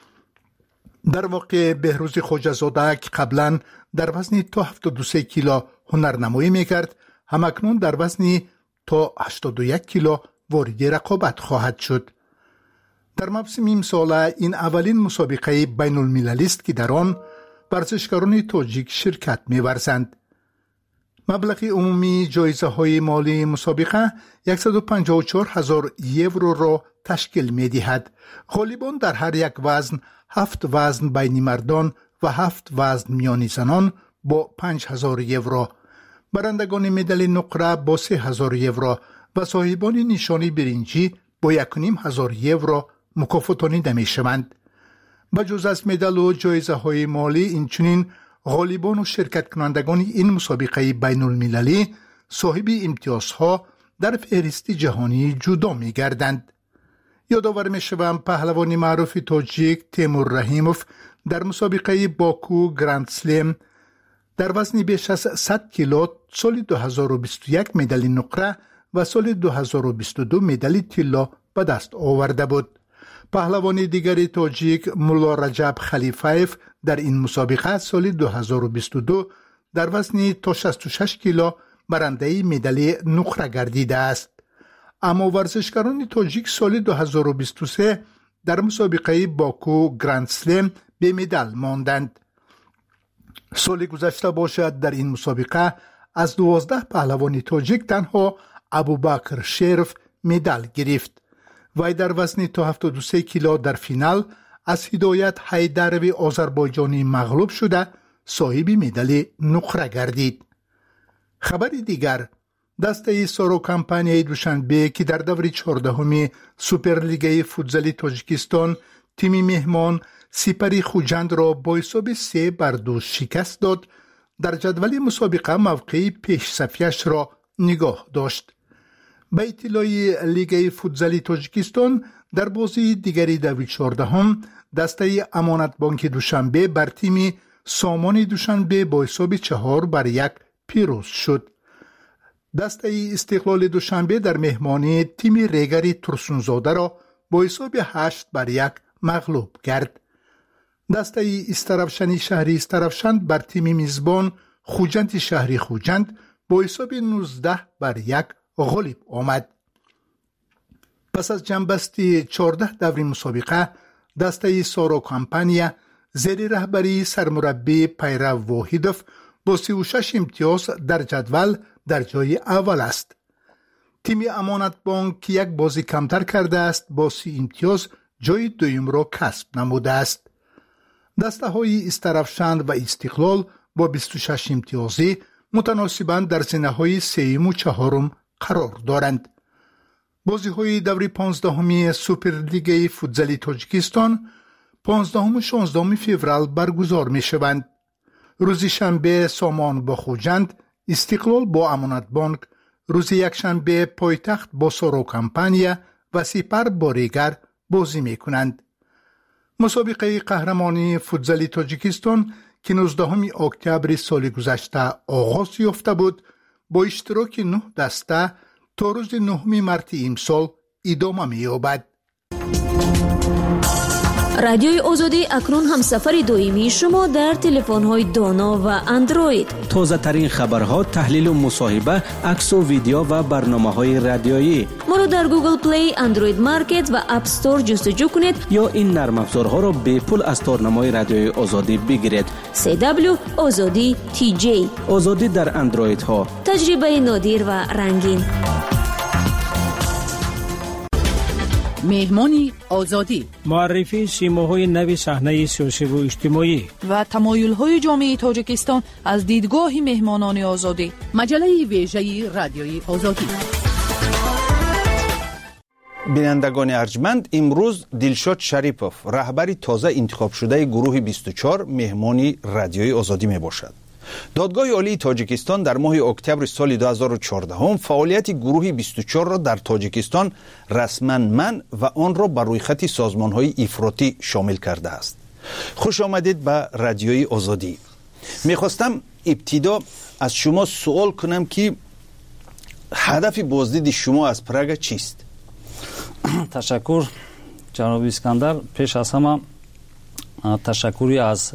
در واقع بهروزی خواجه‌زاده که قبلا در وزن تا هفتاد و سه کیلو هنرنمایی می کرد، همکنون در وزن تا هشتاد و یک کیلو وارد رقابت خواهد شد. در موسم امسال این اولین مسابقه بین المللی است که در آن ورزشکاران تاجیک شرکت می ورزند. مبلغ عمومی جایزه های مالی مسابقه صد و پنجاه و چهار هزار یورو را تشکیل می دهد. غالبان در هر یک وزن هفت وزن بین مردان و هفت وزن میان زنان با پنج هزار یورو، برندگان مدال نقره با سه هزار یورو و صاحبان نشانی برنجی با یک و نیم هزار یورو مکافاتانیده می شوند. بجز از مدال و جایزه های مالی، اینچنین غالبان و شرکت کنندگان این مسابقه بین المللی صاحب امتیازها در فهرست جهانی جودو می گردند. یادآور می شوم پهلوان معروف تاجیک تیمور رحیموف در مسابقه باکو گراند سلم در وزن بیش از صد کیلو سال دو هزار و بیست و یک مدال نقره و سال دو هزار و بیست و دو مدال طلا به دست آورده بود. پهلوان دیگری تاجیک مولا رجب خلیفایف در این مسابقه سال دو هزار و بیست و دو در وزن تا شصت و شش کیلو برنده مدال نقره گردیده است. اما ورزشکاران تاجیک سال دو هزار و بیست و سه در مسابقه باکو گراند سلم به مدال ماندند. سال گذشته باشد در این مسابقه از دوازده پهلوان تاجیک تنها ابوبکر شریف مدال گرفت. وی در وزن تا هفتاد و سه کیلو در فینال از هدایت حیدروی آذربایجانی مغلوب شده صاحب مدال نقره گردید. خبر دیگر، دسته سارو کمپانی دوشنبه که در دور چهاردهمی سوپرلیگای فوتزالی تاجیکستان تیم مهمان سپری خوجند را با حساب سه بر دو شکست داد، در جدول مسابقه موقع پیش صفیش را نگاه داشت. به اطلاع لیگ فوتزالی تاجیکستان در بازی دیگری دور چهاردهم دسته امانت بانک دوشنبه بر تیم سامان دوشنبه با حساب چهار بر یک پیروز شد. دسته استقلال دوشنبه در مهمانی تیم ریگری ترسونزاده را با حساب هشت بر یک مغلوب کرد. دسته استرفشنی شهری استرفشند بر تیم میزبان خوجند شهری خوجند با حساب نوزده بر یک غالب آمد. پس از جنبستی چهارده دور مسابقه دسته سارو کمپانیا زیر رهبری سرمربی پیرو واحدوف با سی و شش امتیاز در جدول در جای اول است. تیم امانت بانک که یک بازی کمتر کرده است با سی امتیاز جای دویم را کسب نموده است. دسته های استرفشند و استقلال با بیست و شش امتیازی متناسباً در زینه های سوم و چهارم قرار دارند. بازی های دوری پانزدهمی سوپرلیگای فوتزالی تاجیکستان پانزدهم و شانزدهم فوریه برگزار می شوند. روز شنبه سامان با خوجند، استقلال با امانت بانک، روز یک شنبه پایتخت با سارو کمپانیا و سپر با ریگر بازی می کنند. مسابقه قهرمانی فوتزالی تاجیکستان که نوزدهم اکتبر سال گذشته آغاز یافته بود با اشتراک نه دسته تا روز نهم مارس امسال ادامه می‌یابد. رادیوی آزادی اکنون همسفر دائمی شما در تلفن‌های دانا و اندروید. تازه ترین خبرها، تحلیل و مصاحبه، عکس و ویدیو و برنامه‌های رادیویی. ما را در گوگل پلی، اندروید مارکت و اپ استور جستجو کنید یا این نرم افزارها را به پول از تارنمای رادیوی آزادی بگیرید. سی دبلیو آزادی تی جی. آزادی در اندروید ها. تجربه نادر و رنگین. مهمانی آزادی، معرفی سیماهای نو صحنه سیاسی و اجتماعی و تمایل‌های جامعه تاجیکستان از دیدگاه مهمانان آزادی. مجله ویژه رادیوی آزادی. بینندگان ارجمند، امروز دلشاد شریپوف رهبر تازه انتخاب شده گروه بیست و چهار مهمانی رادیوی آزادی می باشد. دادگاه عالی تاجیکستان در ماه اکتبر سال دو هزار و چهارده هم فعالیت گروه بیست و چهار را در تاجیکستان رسما منع و آن را بر روی خط سازمان‌های افراطی شامل کرده است. خوش آمدید به رادیوی آزادی. میخواستم ابتدا از شما سوال کنم که هدف بازدید شما از پراگ چیست؟ تشکر جناب اسکندر. پیش از همه تشکری از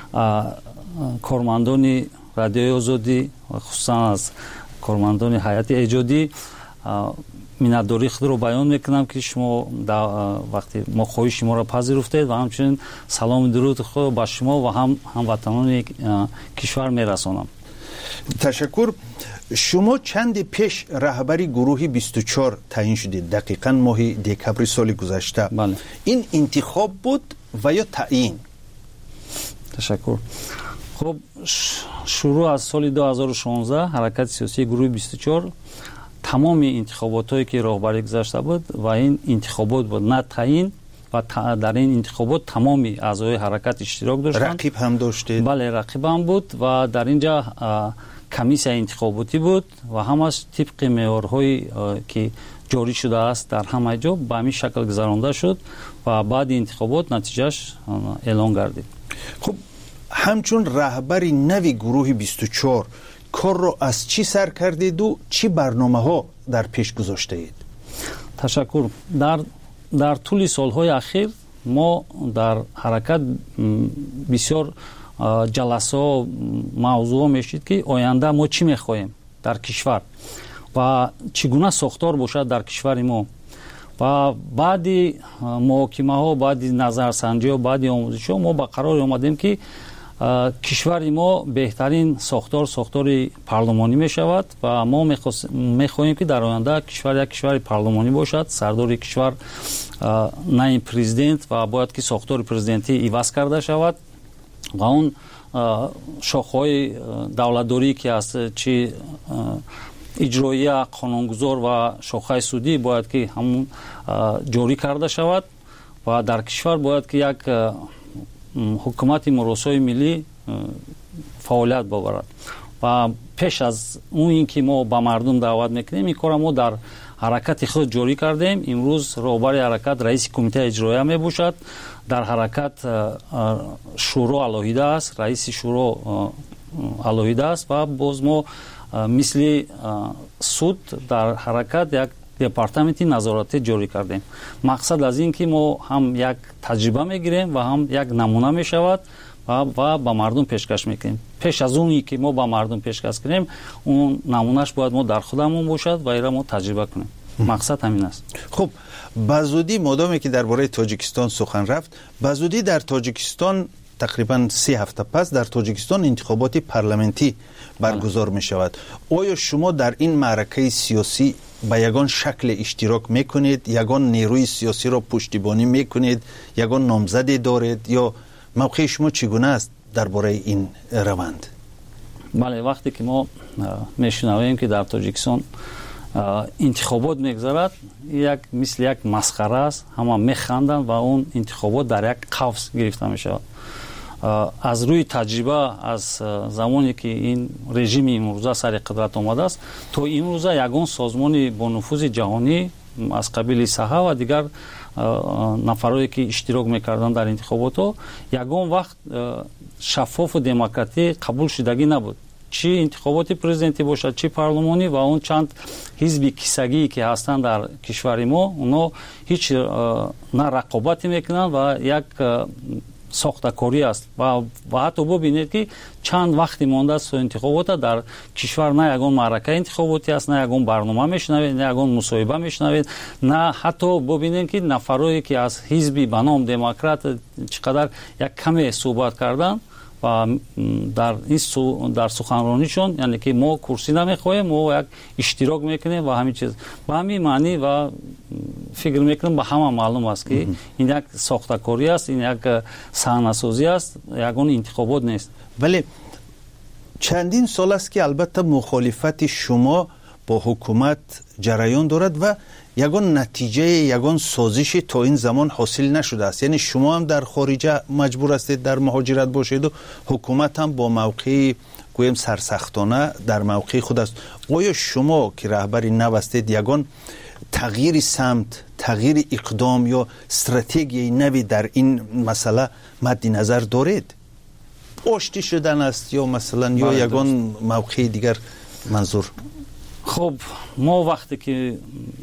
کارمندان رادیوی آزادی و خصوصا از کارمندان هیئت ایجادی منتداری خود رو بیان میکنم که شما وقتی ما خواهش شما را پذیرفتید و همچنین سلام درود خود با شما و هم هموطنان کشور میرسانم. تشکر. شما چند پیش رهبری گروه بیست و چهار تعیین شدید، دقیقاً ماه دکبر سال گذشته. بله. این انتخاب بود و یا تعیین؟ تشکر. خب شروع از سال دو هزار و شانزده حرکت سیاسی گروه بیست و چهار تمام انتخابات هایی که راهبری گذاشته بود و این انتخابات بود نه تعیین و در این انتخابات تمامی اعضای حرکت اشتراک داشتند. رقیب هم داشتید؟ بله رقیب هم بود و در اینجا کمیسیون انتخاباتی بود و همش طبق معیارهایی که جاری شده است در همه جا به همین شکل گذرانده شد و بعد انتخابات نتیجهش اعلان گردید. خب همچون رهبری نوی گروه بیست و چهار کار را از چی سر کردید و چی برنامه ها در پیش گذاشته اید؟ تشکر. در در طول سالهای اخیر ما در حرکت بسیار جلسه ها موضوع میشید که آینده ما چی میخواهیم در کشور و چگونه ساختار باشد در کشور ما و بعدی محاکمه ها، بعدی نظرسنجی ها، بعدی آموزش ها ما با قرار آمدیم که کشور ما بهترین ساختار ساختار پارلمانی می شود و ما می خواهیم که در آینده کشور یک کشور پارلمانی باشد. سردار کشور نه پرزیدنت و باید که ساختار پرزیدنتی عوض کرده شود و اون شاخه‌های دولتداری که است، چی اجرایی قانونگذار و شاخه سودی باید که همون جاری کرده شود و در کشور باید که یک حکومت مراسای ملی فعالیت ببرد و پیش از اون اینکه ما به مردم دعوت میکنیم این کار ما در حرکت خود جاری کردیم. امروز رهبر حرکت رئیس کمیته اجرایی می باشد. در حرکت شورا علاویده است، رئیس شورا علاویده است و باز ما مثل سود در حرکت یک دپارتمنتی نظارتی جاری کردیم. مقصد از این که ما هم یک تجربه میگیریم و هم یک نمونه میشود و و با مردم پیشکش میکنیم. پیش از اونی که ما با مردم پیشکش کنیم اون نمونهش باید ما در خودمون باشد و ایره ما تجربه کنیم. مقصد همین است. خب بزودی مادامی که درباره تاجیکستان سخن رفت، بزودی در تاجیکستان تقریبا سه هفته پس در تاجیکستان انتخابات پارلمانتی برگزار می شود. آیا شما در این معرکه سیاسی با یگان شکل اشتراک میکنید؟ یگان نیروی سیاسی را پشتیبانی میکنید؟ یگان نامزدی دارید؟ یا موقع شما چگونه است درباره این روند؟ بله، وقتی که ما میشنویم که در تاجیکستان انتخابات میگذرد، یک مثل یک مسخره است، همه میخندند و اون انتخابات در یک قفس گرفته میشود. از روی تجربه از زمانی که این رژیم امروزه سر قدرت آمده است تا امروزه یگان سازمان با نفوذ جهانی از قبیل صحه و دیگر نفرایی که اشتراک میکردند در انتخابات ها یگان وقت شفاف و دموکراتی قبول شدگی نبود، چی انتخابات پرزیدنتی باشد چی پارلمانی. و اون چند حزب کیسگی که هستند در کشور ما اونا هیچ نه رقابتی میکنند و یک ساختکاری است و و حتی ببینید که چند وقتی مانده است انتخابات در کشور نه یگان معرکه انتخاباتی است، نه یگان برنامه میشنوید، نه یگان مصاحبه میشنوید، نه حتی ببینید که نفرایی که از حزبی به نام دموکرات چقدر یک کمی صحبت کردن و در این سو در سخنرانیشون یعنی که ما کرسی نمیخوایم، ما یک اشتراک میکنیم و همین چیز به همین معنی و فکر میکنم به همه معلوم است که این یک ساختکاری است، این یک صحنه‌سازی است، یگان انتخابات نیست. ولی چندین سال است که البته مخالفت شما با حکومت جریان دارد و یگان نتیجه یگان سازش تا این زمان حاصل نشده است. یعنی شما هم در خارج مجبور هستید در مهاجرت باشید و حکومت هم با موقع گویم سرسختانه در موقع خود است. آیا شما که رهبری نو هستید یگان تغییر سمت، تغییر اقدام یا استراتژی نوی در این مسئله مد نظر دارید؟ آشتی شدن است یا مثلا یا یگان موقع دیگر منظور؟ خب ما وقتی که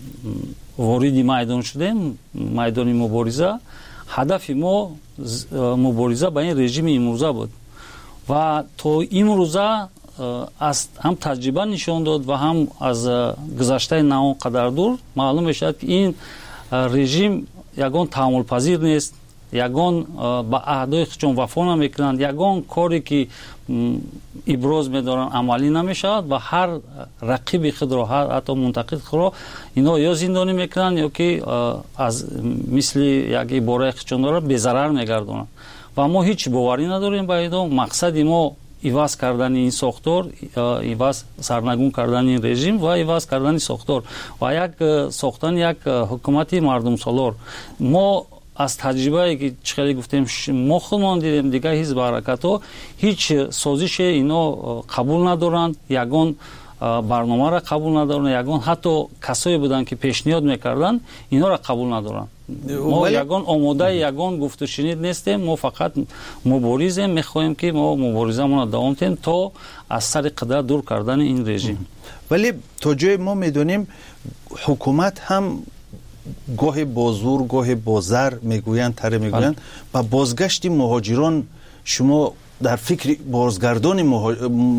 وارد میدان شدیم، میدان مبارزه، هدف ما مبارزه با این رژیم امروزه بود و تا امروزه از هم تجربه نشان داد و هم از گذشته نه قدر دور معلوم میشد که این رژیم یگان تحمل پذیر نیست، یگان با عهدهای خودشون وفا نمیکنند، یگان کاری که ابراز میدارن عملی نمیشود و هر رقیب خود را هر حتی منتقد خود را اینا یا زندانی میکنن یا که از مثل یک عباره خودشون دارن به ضرر میگردونن و ما هیچ باوری نداریم با اینا. مقصد ما ایواز کردن این ساختار، ایواز سرنگون کردن این رژیم و ایواز کردن ساختار و یک ساختن یک حکومت مردم سالار. ما از تجربه که چخیلی گفتیم ما خودمان دیدیم دیگه حزب حرکت ها هیچ سازش اینا قبول ندارند، یگان برنامه را قبول ندارند، یگان حتی کسایی بودن که پیشنهاد میکردن اینا را قبول ندارند. ما یگان آماده یگان گفت و شنید نیستیم، ما فقط مبارزیم، میخواهیم که ما مبارزمون را دوام دهیم تا از سر قدرت دور کردن این رژیم. ولی تا جای ما میدونیم حکومت هم گاه با زور گاه با زر میگویند تره میگویند با بازگشت مهاجران شما در فکر بازگردان مهاج...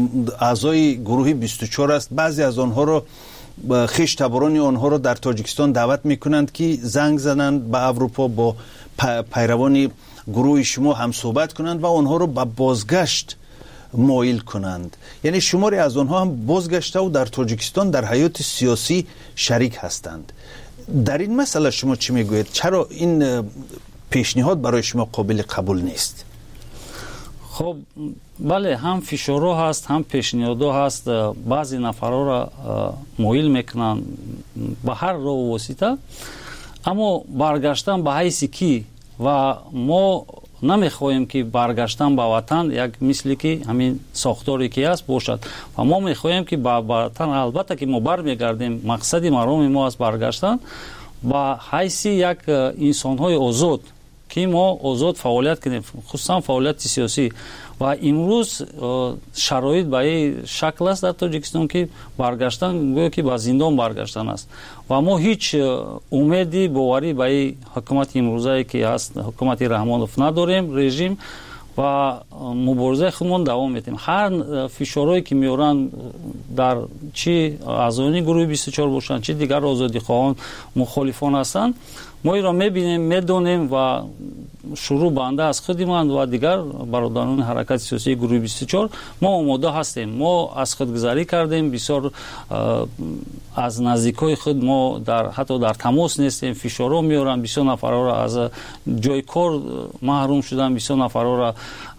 اعضای گروه بیست و چهار است. بعضی از آنها را خویش تبران آنها را در تاجیکستان دعوت میکنند که زنگ زنند به اروپا با پیروان گروه شما هم صحبت کنند و آنها را به بازگشت مایل کنند. یعنی شماری از آنها هم بازگشته و در تاجیکستان در حیات سیاسی شریک هستند. در این مسئله شما چی میگوید؟ چرا این پیشنهاد برای شما قابل قبول نیست؟ خب بله هم فشارها هست هم پیشنهادها هست بعضی نفرها را مویل میکنن به هر راه و واسطه اما برگشتن به حیثی کی و ما نمیخواهیم که برگشتن به وطن یک مثلی که همین ساختاری که است باشد و ما میخواهیم که به وطن البته که ما برمیگردیم مقصد مرام ما است برگشتن به حیثی یک انسانهای آزاد که ما آزاد فعالیت کنیم خصوصا فعالیت سیاسی و امروز شرایط به این شکل است در تاجیکستان که برگشتن گویا که به زندان برگشتن است و ما هیچ امیدی باوری به این حکومت امروزی که هست حکومت رحمانوف نداریم رژیم و مبارزه خودمون دوام میدیم هر فشارهایی که میارن در چی اعضایان گروه بیست و چهار باشن چی دیگر آزادی خواهان مخالفان هستند ما این را میبینیم میدونیم و شروع بنده از خودمان و دیگر برادران حرکت سیاسی گروه بیست و چهار ما آماده هستیم ما از خودگذری کردیم بسیار از نزدیکای خود ما در حتی در تماس نیستیم فشارها میارن بسیار نفرها را از جای کار محروم شدن بسیار نفرها را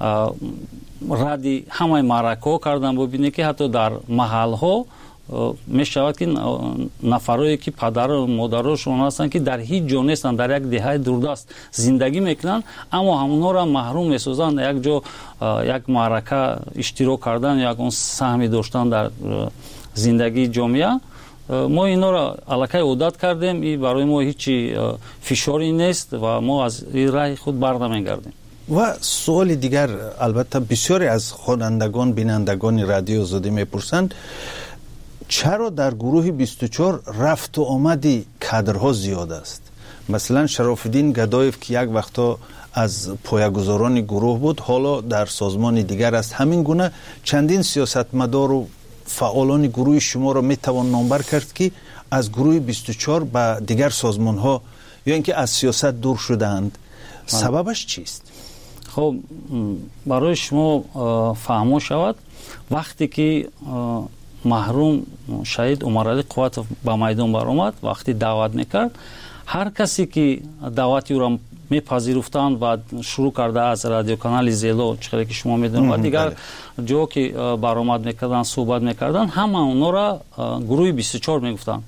ردی همه معرکه کردن ببینید که حتی در محل ها می شود که نفرایی که پدر و مادرشون هستن که در هیچ جا نیستن در یک دهه دوردست زندگی میکنن اما همونها را محروم میسازن یک جا یک معرکه اشتراک کردن یا یک اون سهمی داشتن در زندگی جامعه ما اینا را الکی عادت کردیم این برای ما هیچ فشاری نیست و ما از این راه خود برنمیگردیم. و سوال دیگر البته بسیاری از خوانندگان بینندگان رادیو آزادی میپرسند چرا در گروه بیست و چهار رفت و آمدی کادرها زیاد است مثلا شرافالدین گدایف که یک وقتا از پایه‌گذاران گروه بود حالا در سازمان دیگر است همین گونه چندین سیاستمدار و فعالان گروه شما را میتوان نامبر کرد که از گروه بیست و چهار به دیگر سازمان ها یا اینکه از سیاست دور شدند سببش چیست؟ خب برای شما فهمو شود وقتی که محروم شهید عمرعلی قوتов به میدان برآمد وقتی دعوت میکرد هر کسی که دعوتی را میپذیرفتند و شروع کرده از رادیو کانال زیلو چقدر که شما میدونید و دیگر جو که برآمد میکردن صحبت میکردن همه اونا را گروه بیست و چهار میگفتند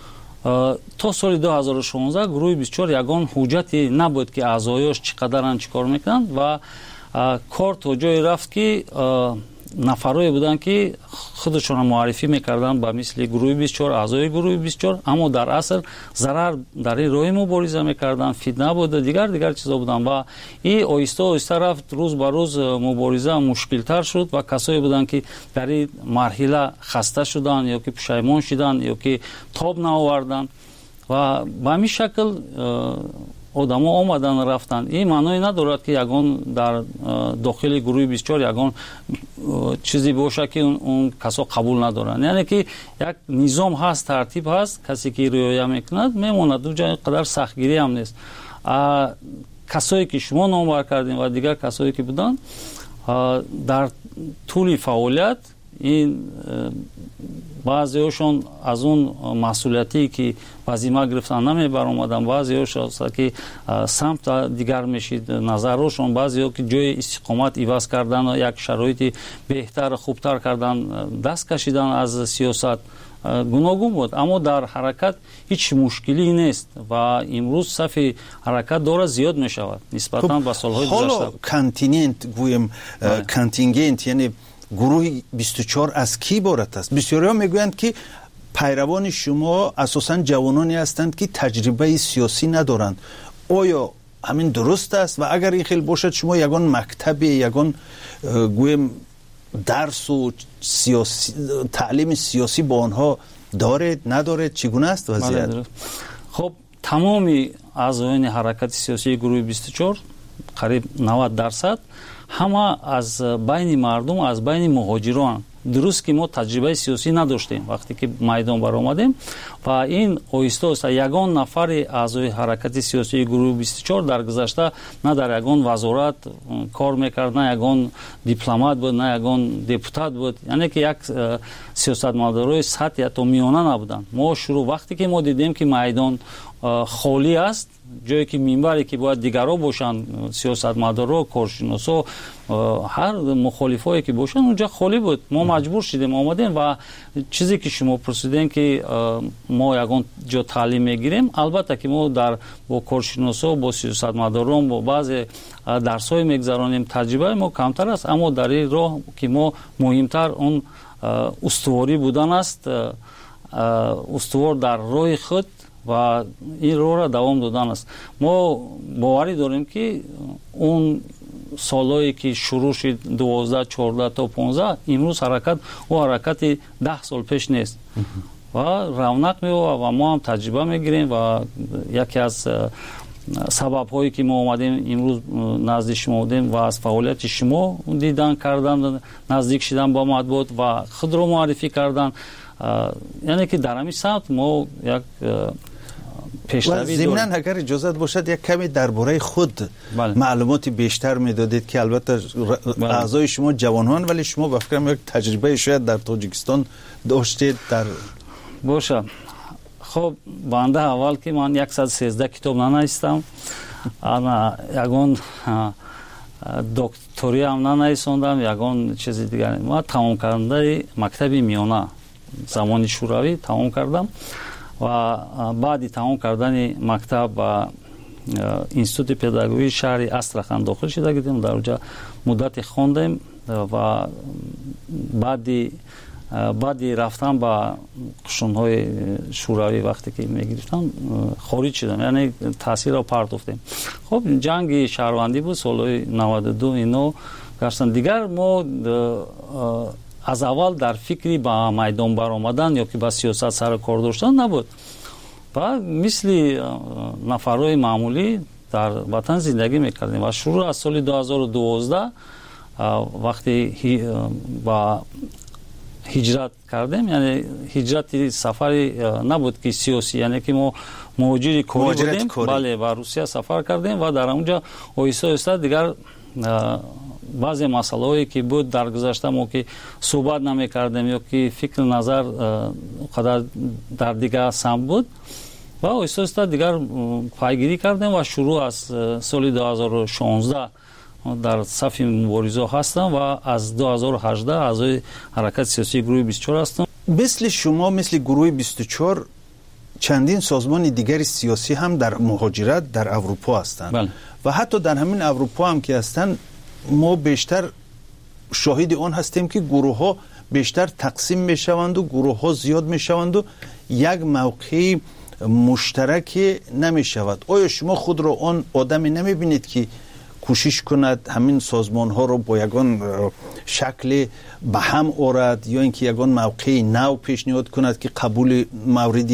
تا سال دو هزار و شانزده گروه بیست و چهار یگان حجتی نبود که اعضایش چقدرن چیکار میکنند و کار تا جای رفت که نفرایی بودن که خودشون معرفی میکردن با مثل گروه بیست و چهار اعضای گروه بیست و چهار اما در اصل ضرر در این راه مبارزه میکردن فتنه بود دیگر دیگر چیزا بودن و این آهسته آهسته رفت روز به روز مبارزه مشکل تر شد و کسایی بودن که در این مرحله خسته شدن یا که پشیمان شدن یا که تاب نآوردن و به همین شکل آدم ها آمدن رفتن این معنی ندارد که یگان در داخل گروه بیست و چهار یگان چیزی باشه که اون, اون کسا قبول ندارن یعنی که یک نظام هست ترتیب هست کسی که رعایت میکند میماند دو جای قدر سختگیری هم نیست کسایی که شما نامبر کردین و دیگر کسایی که بودن در طول فعالیت این بعضیشون از اون مسئولیتی که وظیفه گرفتن نمی برآمدن بعضیشون که سمت دیگر میشید نظرشون بعضیا که جای استقامت عوض کردن و یک شرایط بهتر خوبتر کردن دست کشیدن از سیاست گوناگون بود اما در حرکت هیچ مشکلی نیست و امروز صف حرکت داره زیاد می شود نسبتا به سالهای گذشته. حالا کانتیننت گویم کانتینگنت یعنی گروه بیست و چهار از کی عبارت است؟ بسیارها میگویند که پیروان شما اساساً جوانانی هستند که تجربه سیاسی ندارند. آیا همین درست است و اگر این خیلی باشد شما یگان مکتب یگان گویم درس و سیاسی تعلیم سیاسی با آنها دارید ندارید چگونه است وضعیت؟ خب تمامی اعضایان حرکت سیاسی گروه بیست و چهار قریب نود درصد همه از بین مردم از بین مهاجران درست که ما تجربه سیاسی نداشتیم وقتی که میدان برآمدیم و این آهسته آهسته یگان نفر اعضای حرکت سیاسی گروه بیست و چهار در گذشته نه در یگان وزارت کار میکرد نه یگان دیپلمات بود نه یگان دپوتات بود یعنی که یک سیاستمدارای سطحی تا میانه نبودن ما شروع وقتی که ما دیدیم که میدان خالی است، جایی که منبری که باید دیگرها باشن، سیاستمدارا، کارشناسا، هر مخالفایی که باشن اونجا خالی بود. ما مجبور شدیم آمدیم و چیزی که شما پرسیدین که ما یگان جا تعلیم میگیریم، البته که ما در با کارشناسا، با سیاستمداران، با بعضی درس‌های میگذرانیم، تجربه ما کمتر است، اما در این راه که ما مهمتر اون استواری بودن است، استوار در راه خود و این راه را دوام دادن است. ما باوری داریم که اون سالایی که شروع شد دوازده، چهارده تا پانزده، امروز حرکت و حرکت ده سال پیش نیست و رونق می‌یابد و ما هم تجربه میگیریم و یکی از سبب هایی که ما آمدیم امروز نزدیک شما بودیم و از فعالیت شما دیدن کردن، نزدیک شدن با مطبوعات و خود رو معرفی کردن، یعنی که در همین سمت ما یک پیشروی داریم. ضمناً اگر اجازه باشد یک کمی درباره خود بله. معلومات بیشتر میدادید که البته بله. اعضای شما جوانان، ولی شما به فکرم یک تجربه شاید در تاجیکستان داشتید. در باشه خب بنده اول که من صد و سیزده کتاب ننوشتم، انا یگان دکتری هم ننوشتم، یگان چیزی دیگر. ما تمام کرده مکتب میانه زمانی شوروی تمام کردم و بعد تمام کردن مکتب و اینستیتوت پداگوژی شهر استراخان داخل شده بودیم، در اونجا مدت خواندیم و بعدی بعدی رفتم با قشون‌های شوروی وقتی که میگرفتم خارج شدم، یعنی تاثیر رو پرداختیم. خب جنگ شهروندی بود سال نود و دو اینو گشتن دیگر. ما از اول در فکری با میدان برآمدن یا که با سیاست سر کار داشتن نبود و مثل نفرهای معمولی در وطن زندگی میکردیم و شروع از سال دو هزار و دوازده وقتی با هجرت کردیم، یعنی هجرت سفری نبود که سیاسی، یعنی که ما مهاجر کاری بودیم، بله، و روسیه سفر کردیم و در اونجا آهسته آهسته دیگر بعضی مسائلی که بود در گذشته ما که صحبت نمی کردیم یا که فکر نظر قدر در دیگر سمت بود و آهسته آهسته دیگر پیگیری کردیم و شروع از سال دو هزار و شانزده در صف مبارزه هستم و از دو هزار و هجده اعضای حرکت سیاسی گروه بیست و چهار هستم. مثل شما، مثل گروه بیست و چهار چندین سازمان دیگر سیاسی هم در مهاجرت در اروپا هستند بله. و حتی در همین اروپا هم که هستند ما بیشتر شاهد آن هستیم که گروه ها بیشتر تقسیم می شوند و گروه ها زیاد می شوند و یک موقع مشترک نمی شود. آیا شما خود را آن آدمی نمی بینید که کوشش کند همین سازمان ها رو با یگان شکل به هم آورد یا اینکه یگان موقع نو پیشنهاد کند که قبول مورد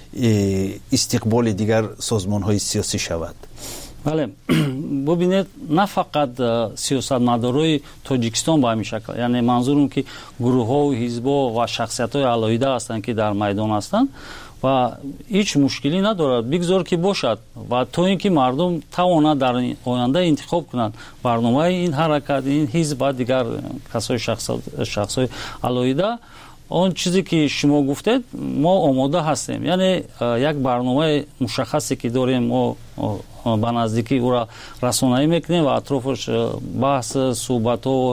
استقبال دیگر سازمان های سیاسی شود؟ بله، ببینید نه فقط سیاستمدارای تاجیکستان با همین شکل، یعنی منظورم که گروه ها و حزب ها و شخصیت های علاوه هستند که در میدان هستند و هیچ مشکلی ندارد بگذار که باشد و تا اینکه مردم تواند در آینده انتخاب کنند برنامه این حرکت، این حزب و دیگر کسای شخصای علاوه، اون چیزی که شما گفتید ما آماده هستیم، یعنی یک برنامه مشخصی که داریم ما به نزدیکی او را رسانه‌ای میکنیم و اطرافش بحث صحبت و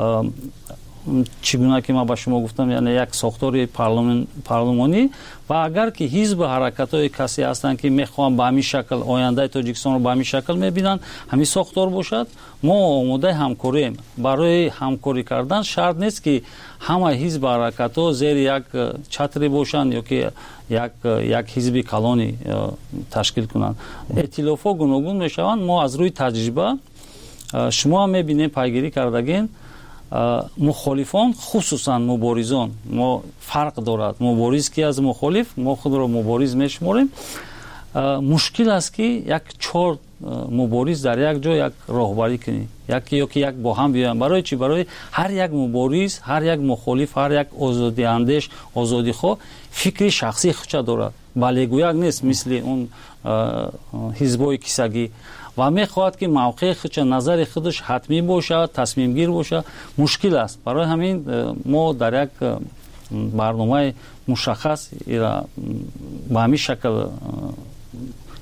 چگونه که ما با شما گفتم، یعنی یک ساختار پارلمان پارلمانی و اگر که حزب حرکت های کسی هستند که میخوان به همین شکل آینده تاجیکستان رو به همین شکل میبینن، همین ساختار باشد، ما آماده همکاریم. برای همکاری کردن شرط نیست که همه حزب حرکت ها زیر یک چتری باشند یا که یک یک حزب کلانی تشکیل کنند. ائتلاف ها گوناگون میشوند. ما از روی تجربه شما هم میبینید پیگیری کردگین مخالفان خصوصا مبارزان ما فرق دارد. مبارز که از مخالف ما خود را مبارز میشماریم. مشکل است که یک چهار مبارز در یک جا یک راهبری کنی، یکی یا که یک با هم بیان. برای چی؟ برای هر یک مبارز، هر یک مخالف، هر یک آزادی اندیش، آزادی خو فکری شخصی خودش دارد، بلگویک نیست مثل اون حزبای کیسگی و میخواهد که موقع خودش، نظر خودش حتمی باشه، تصمیم گیر باشه. مشکل است. برای همین ما در یک برنامه مشخص به همین شکل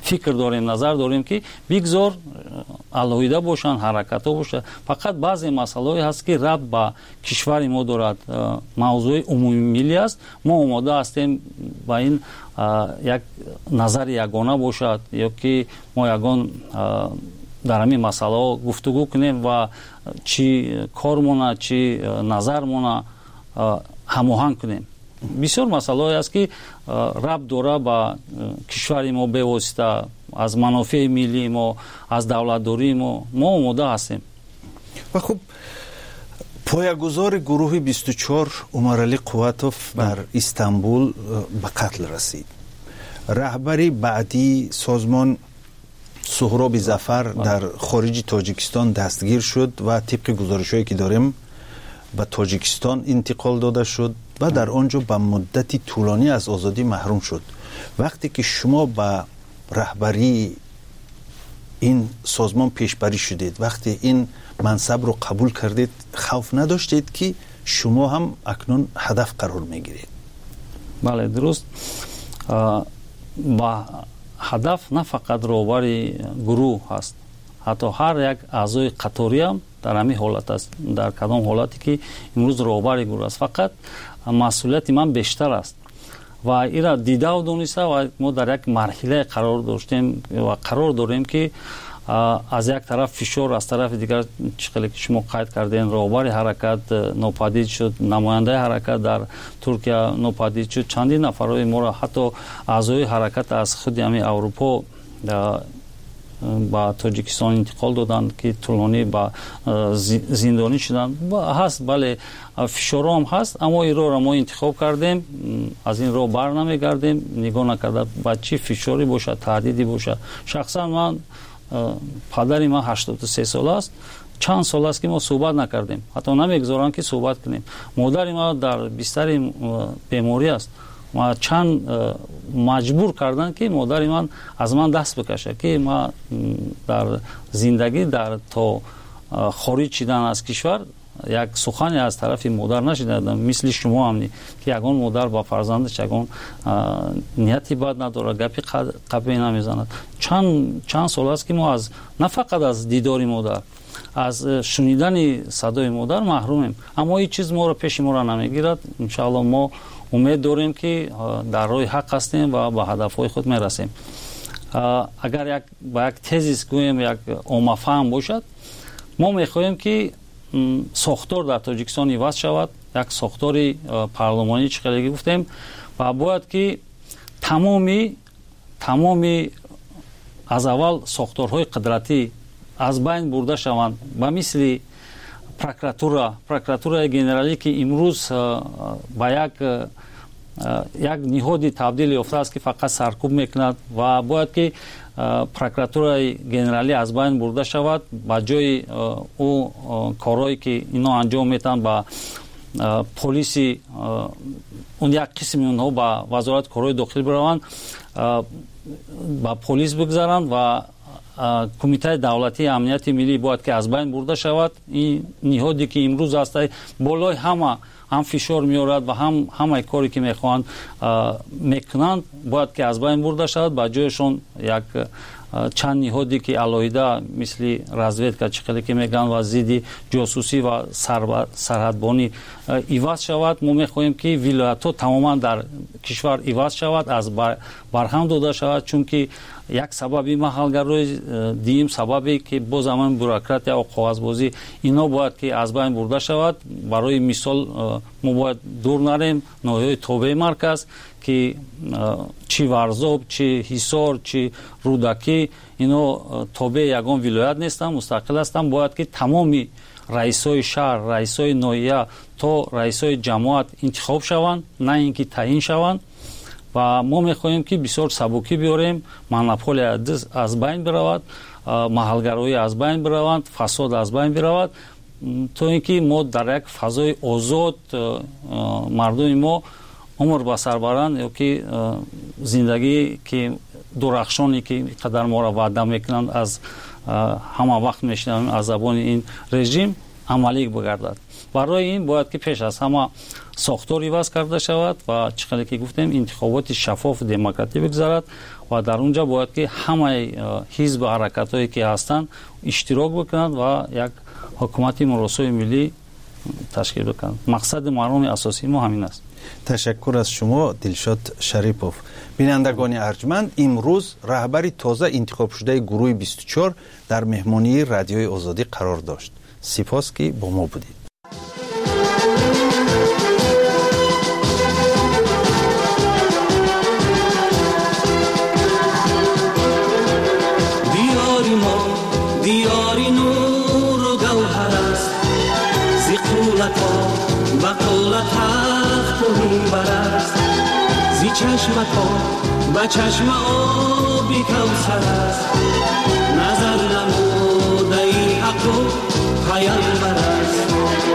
фикр дорем, назар дорем ки бигзор алоҳида бошанд, ҳаракатҳо бошанд. Фақат баъзе масъалаҳое ҳаст ки рабт ба кишвари мо дорад, мавзӯи умумимиллӣ аст. Мо омода ҳастем ба ин як назари ягона бошад, ё ки мо ягон дар ҳамин масъалаҳо гуфтугӯ кунем ва чӣ кормона, чӣ назармона ҳамоҳанг кунем. бисёр масъалаҳое аст ки рабт дора ба кишвари мо бевосита, аз манофеи миллии мо, аз давлатдории мо. мо омода ҳастем. ва хуб, поягузори гурӯҳи бисту чор Умаралӣ Қувватов дар Истанбул ба қатл расид. раҳбари баъдии созмон Суҳроби Зафар дар хориҷи Тоҷикистон дастгир шуд ва тибқи гузоришҳое ки дорем ба Тоҷикистон интиқол дода шуд ва дар он ҷо ба муддати тӯлонӣ аз озодӣ маҳрум шуд. вақте ки шумо ба раҳбарии ин созмон пешбарӣ шудед, вақте ин мансабро қабул кардед, хавф надоштед ки шумо ҳам акнун ҳадаф қарор мегиред? бале, дуруст. ба ҳадаф на фақат роҳбари гурӯҳ ҳаст, ҳатто ҳар як аъзои қаторӣ ҳам дар ҳамин ҳолат аст, дар кадом ҳолате ки имрӯз роҳбари гурӯҳ аст. фақат масъулияти ман бештар аст ва ира дидау дониста ва мо дар як марҳилае қарор доштем ва қарор дорем ки аз як тараф фишор, аз тарафи дигар чӣ қиле ки шумо қайд кардем, роҳбари ҳаракат нопадид шуд, намояндаи ҳаракат дар Туркия нопадид шуд, чандин нафарҳои моро ҳатто аъзои ҳаракат аз худи ҳамин Аврупо ба Тоҷикистон интиқол доданд ки тӯлонӣ ба зиндонӣ шуданд. ҳаст, бале, фишорҳо ҳам ҳаст, аммо ин роҳро мо интихоб кардем, аз ин роҳ бар намегардем, нигоҳ накарда ба чӣ фишорӣ бошад, таҳдиди бошад. шахсан ман, падари ман ҳаштоду се сол аст, чанд сол аст ки мо суҳбат накардем, ҳатто намегузоранд ки суҳбат кунем. модари ман дар бистари беморӣ аст, ма чанд маҷбур кардан ки модари ман аз ман даст бикаша ки ма дар зиндагӣ дар то хориҷ шидан аз кишвар як сухане аз тарафи модар нашидам, мисли шумо ҳам ки ягон модар ба фарзандаш ягон нияти бад надорад, гапи қабе намезанад. чанд чанд сол аст ки мо аз на фақат аз дидори модар, аз шунидани садои модар маҳрумем, аммо ҳеҷ чиз моро пеши моро намегирад. иншоалло мо умед дорем ки дар роҳи ҳақ ҳастем ва ба ҳадафҳои худ мерасем. агар як ба як тезис гӯем, як оммафаҳм бошад, мо мехоҳем ки сохтор дар Тоҷикистон иваз шавад, як сохтори парлумонӣ, чӣ қиле гуфтем, ва бояд ки тамоми тамоми аз аввал сохторҳои қудратӣ аз байн бурда шаванд, ба мисли прокуратура прокуратураи генералӣ ки имрӯз ба як як ниҳоди табдил ёфтааст ки фақат саркӯб мекунад ва бояд ки прокуратураи генералӣ аз байн бурда шавад, ба ҷои ӯ корҳое ки ино анҷом метаванд ба полиси он як қисми онҳо ба вазорати корҳои дохилӣ бираванд, ба полис бигзаранд ва кумитаи давлатии амнияти миллӣ бояд ки аз байн бурда шавад. ин ниҳоде ки имрӯз аста болои ҳама ҳам фишор меорад ва ҳам ҳамаи коре ки мехоҳанд мекунанд бояд ки аз байн бурда шавад, ба ҷояшон як чанд ниҳоде ки алоҳида мисли разведка, чӣ қиле ки мегӯянд ва зидди ҷосусӣ ва сарҳадбонӣ иваз шавад. мо мехоҳем ки вилоятҳо тамоман дар кишвар иваз шавад, аз барҳам дода шавад, чунки як сабаби маҳалгарои дим сабабе ки боз ҳаман бюрократия ва қоғазбозӣ ино бояд ки аз байн бурда шавад. барои мисол мо бояд дур нарем ноҳияи тобеи марказ ки чӣ варзоб, чӣ ҳисор, чӣ рӯдакӣ, ино тобеи ягон вилоят нестанд, мустақил ҳастанд. бояд ки тамоми раисои шаҳр, раисои ноҳия то раисои ҷамоат интихоб шаванд, на ин ки таъин шаванд. ва мо мехоҳем ки бисёр сабукӣ биёрем, монополия аз байн биравад, маҳалгароӣ аз байн бираванд, фасод аз байн биравад, то ин ки мо дар як фазои озод мардуми мо умр ба сар баранд, ё ки зиндагӣ ки дурахшоне ки қадар моро ваъда мекунанд, аз ҳама вақт мешунавем аз забони ин режим амалӣ бигардад. барои ин бояд ки пеш аз ҳама ساختار عوض کرده شود و چقدر که گفتیم انتخابات شفاف دموکراتیک بگذرد و در اونجا باید که همه حزب و حرکت هایی که هستند اشتراک بکنند و یک حکومت مراسم ملی تشکیل بکنند. مقصد مرام اساسی ما همین است. تشکر از شما دلشاد شریپوف. بینندگان ارجمند، امروز رهبر تازه انتخاب شده گروه بیست و چهار در مهمانی رادیوی آزادی قرار داشت. سپاس که با ما بودید. دیاری ما دیاری نور و گوهر است، زی قولتا بقول تخت و منبر است، زی چشمتا به چشم آبی کوثر است، نظر نموده ای حق و پیامبر است.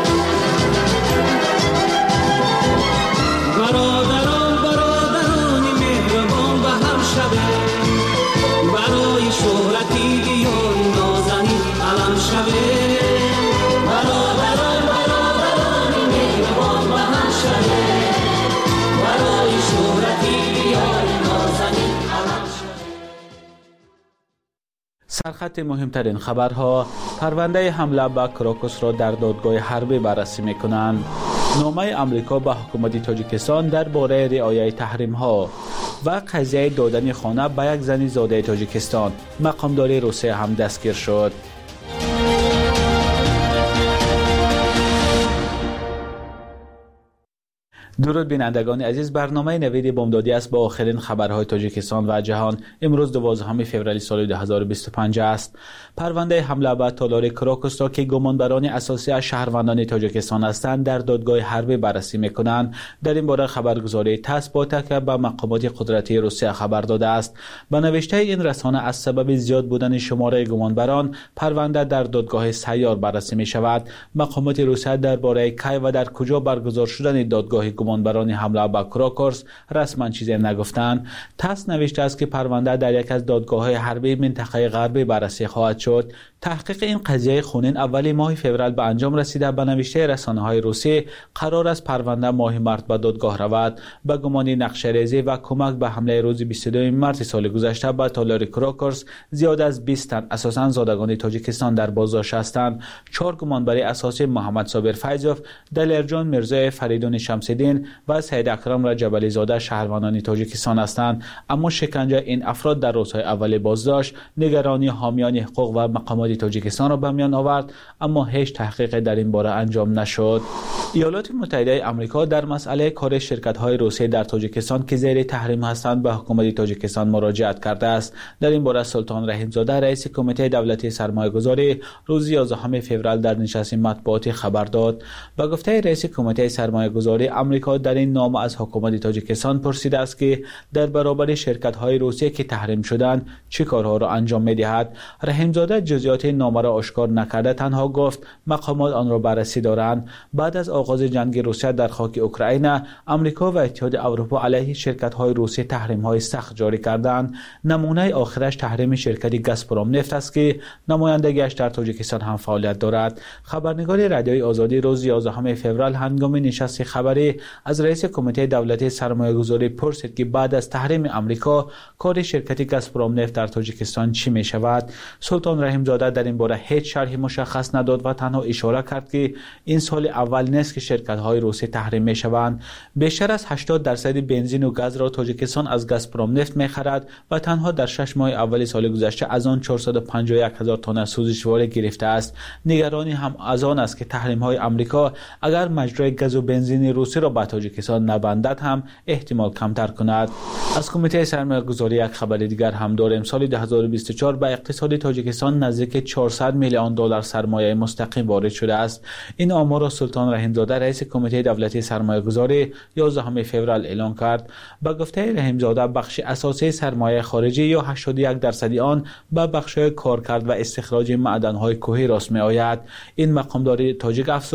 برادران برادران مهربان به هم شوه، برای شهرتی دیار نازنین علم شوه. برادران برادران مهربان به هم شوه، برای شهرتی دیار نازنین علم شوه. سرخط مهمترین خبرها: پرونده حمله به کراکوس را در دادگاه حربی بررسی می‌کنند. نامه آمریکا به حکومت تاجیکستان درباره رعایت تحریم‌ها و قضیه دادن خانه به یک زن زاده تاجیکستان. مقامدار روسیه هم دستگیر شد. درود بینندگان عزیز، برنامه نوید بامدادی است با آخرین خبرهای تاجیکستان و جهان. امروز دوازدهم فوریه سال دو هزار و بیست و پنج است. پرونده حمله به تالار کراکوس را که گمانبران اساسی از شهروندان تاجیکستان هستند در دادگاه حربی بررسی می‌کنند. در این باره خبرگزاری تاس با تکیه به مقامات قدرتی روسیه خبر داده است. به نوشته این رسانه از سبب زیاد بودن شماره گمانبران پرونده در دادگاه سیار بررسی می‌شود. مقامات روسیه درباره کی و در کجا برگزار شدن دادگاه گمانبران حمله به کراکوس رسما چیزی نگفتند. تاس نوشته است که پرونده در یک از دادگاه‌های حربی منطقه غربی بررسی خواهد شد. تحقیق این قضیه خونین اولی ماه فوریه به انجام رسیده. به نوشته رسانه‌های روسی قرار است پرونده ماه مارس به دادگاه رود. به گمان نقشه‌ریزی و کمک به حمله روز بیست و دو مارس سال گذشته به تالار کراکوس زیاد از بیست تن اساساً زادگان تاجیکستان در بازداشت هستند. چهار گمانبر اساسی محمد صابر فیضوف، دلیرجان میرزا فریدون شمس‌الدین و سید اکرم رجبلی زاده شهروندان تاجیکستان هستند. اما شکنجه این افراد در روزهای اول بازداشت نگرانی حامیان حقوق و مقامات تاجیکستان را به میان آورد، اما هیچ تحقیق در این باره انجام نشد. ایالات متحده آمریکا در مسئله کار شرکت‌های روسی در تاجیکستان که زیر تحریم هستند به حکومت تاجیکستان مراجعت کرده است. در این باره سلطان رحیم‌زاده رئیس کمیته دولتی سرمایه‌گذاری روز یازدهم فوریه در نشست مطبوعاتی خبر داد. با گفته رئیس کمیته سرمایه‌گذاری آمریکا در این نامه از حکومت تاجیکستان پرسیده است که در برابر شرکت‌های روسی که تحریم شدند چه کارها را انجام می‌دهد. رحیم‌زاده جزئیات نامه را آشکار نکرده، تنها گفت مقامات آن را بررسی دارند. بعد از آغاز جنگ روسیه در خاک اوکراین، آمریکا و اتحاد اروپا علیه شرکت‌های روسی تحریم‌های سخت جاری کردند. نمونه آخرش تحریم شرکت گازپروم نفت است که نمایندگیش در تاجیکستان هم فعالیت دارد. خبرنگار رادیوی آزادی روز یازدهم فوریه هنگام نشست خبری از رئیس کمیته دولتی سرمایه‌گذاری پرسید که بعد از تحریم آمریکا کار شرکت گازپروم نفت در تاجیکستان چی می شود. سلطان رحیم‌زاده در این باره هیچ شرحی مشخص نداد و تنها اشاره کرد که این سال اول نیست که شرکت‌های روسی تحریم می‌شوند. بیشتر از هشتاد درصد بنزین و گاز را تاجیکستان از گازپروم نفت می‌خرد و تنها در شش ماه اول سال گذشته از آن چهارصد و پنجاه و یک هزار تن سوزشوار گرفته است. نگرانی هم از آن است که تحریم‌های آمریکا اگر مجرای گاز و بنزین روسی را به تاجیکستان نبندد هم احتمال کمتر کند. از کمیته سرمایه‌گذاری یک خبر دیگر هم داریم. سال دو هزار و بیست و چهار به اقتصاد تاجیکستان نزدیک چهارصد میلیون دلار سرمایه مستقیم وارد شده است. این آمار را سلطان رحیم‌زاده رئیس کمیته دولتی سرمایه‌گذاری یازدهم فوریه اعلام کرد. با گفته رحیم‌زاده بخش اساسی سرمایه خارجی یا هشتاد و یک درصد آن به بخش‌های کارکرد و استخراج معدن‌های کوهی راست می‌آید. این مقامدار تاجیک افزود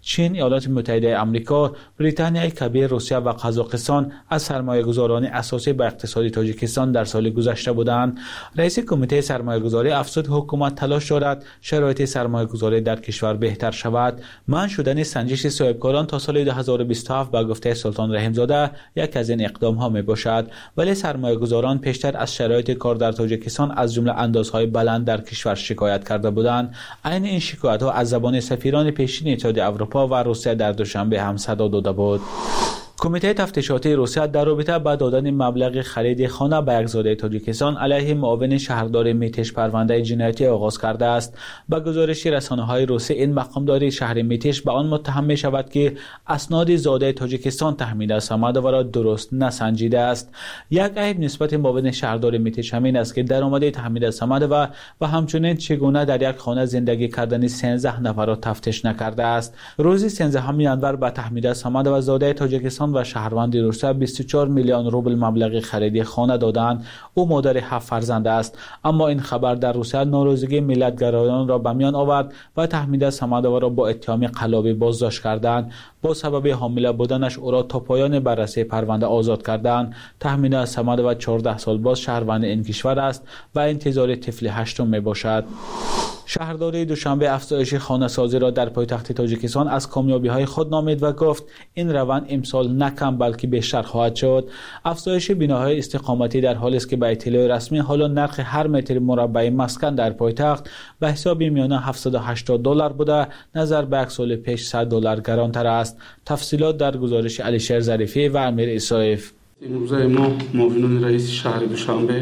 چین، ایالات متحده آمریکا، بریتانیای کبیر، روسیه و قزاقستان از سرمایه‌گذاران اساسی به اقتصاد تاجیکستان در سال گذشته بودند. رئیس کمیته سرمایه‌گذاری افزود حکومت تلاش دارد شرایط سرمایه‌گذاری در کشور بهتر شود. منع شدن سنجش صاحبکاران تا سال دو هزار و بیست و هفت به گفته سلطان رحیم‌زاده یک از این اقدام‌ها میباشد، ولی سرمایه‌گذاران پیشتر از شرایط کار در تاجیکستان از جمله اندازهای بلند در کشور شکایت کرده بودند. عین این شکایت‌ها از زبان سفیران پیشین اتحادیه اروپا و روسیه در دوشنبه هم صدا داده بود. کمیته تفتیشاتی روسیه در رابطه با دادن مبلغ خرید خانه به یک زاده تاجیکستان علیه معاون شهردار میتش پرونده جنایتی آغاز کرده است. با گزارش رسانه‌های روسی، این مقامدار شهر میتش به آن متهم می شود که اسناد زاده تاجیکستان تحمیل سماده و را درست نسنجیده است. یک عیب نسبت معاون شهردار میتش همین است که درآمد تحمیل سماده و و همچنین چگونه در یک خانه زندگی کردن سیزده نفر را تفتیش نکرده است. روزی سیزدهم ژانویه به تحمیل سماده و زاده تاجیکستان و شهروند روسیه بیست و چهار میلیون روبل مبلغ خرید خانه دادند. او مادر هفت فرزند است، اما این خبر در روسیه ناراضگی ملت‌گرایان را به میان آورد و تحمیل سماده را با اتهام قلابی بازداشت کردند. با سبب حامله بودنش او را تا پایان بررسی پرونده آزاد کردند. تحمیل سماده و چهارده سال باز شهروند این کشور است و انتظار طفل هشتم می باشد. شهرداری دوشنبه افزایش خانه سازی را در پایتخت تاجیکستان از کامیابی های خود نامید و گفت این روند امسال نه کم بلکه بیشتر خواهد شد. افزایش بناهای استقامتی در حالی است که به اطلاع رسمی حالا نرخ هر متر مربع مسکن در پایتخت به حساب میانه هفتصد و هشتاد دلار بوده، نظر به یک سال پیش صد دلار گرانتر است. تفصیلات در گزارش علیشیر ظریفی و امیر اسایف. امروز ما معاونان رئیس شهر دوشنبه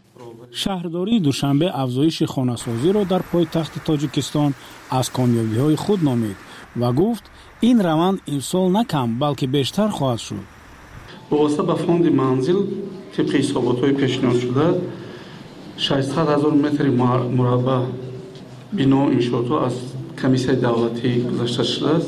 شهرداری دوشنبه افزایش خانه‌سازی را در پایتخت تاجیکستان از کامیابی‌های خود نامید و گفت این روند امسال نه کم بلکه بیشتر خواهد شد. وابسته به فوند منزل طبق حسابات‌های پیشنهاد شده ششصد هزار متر مربع بنا انشاءات از کمیسیون دولتی گذاشته شده است.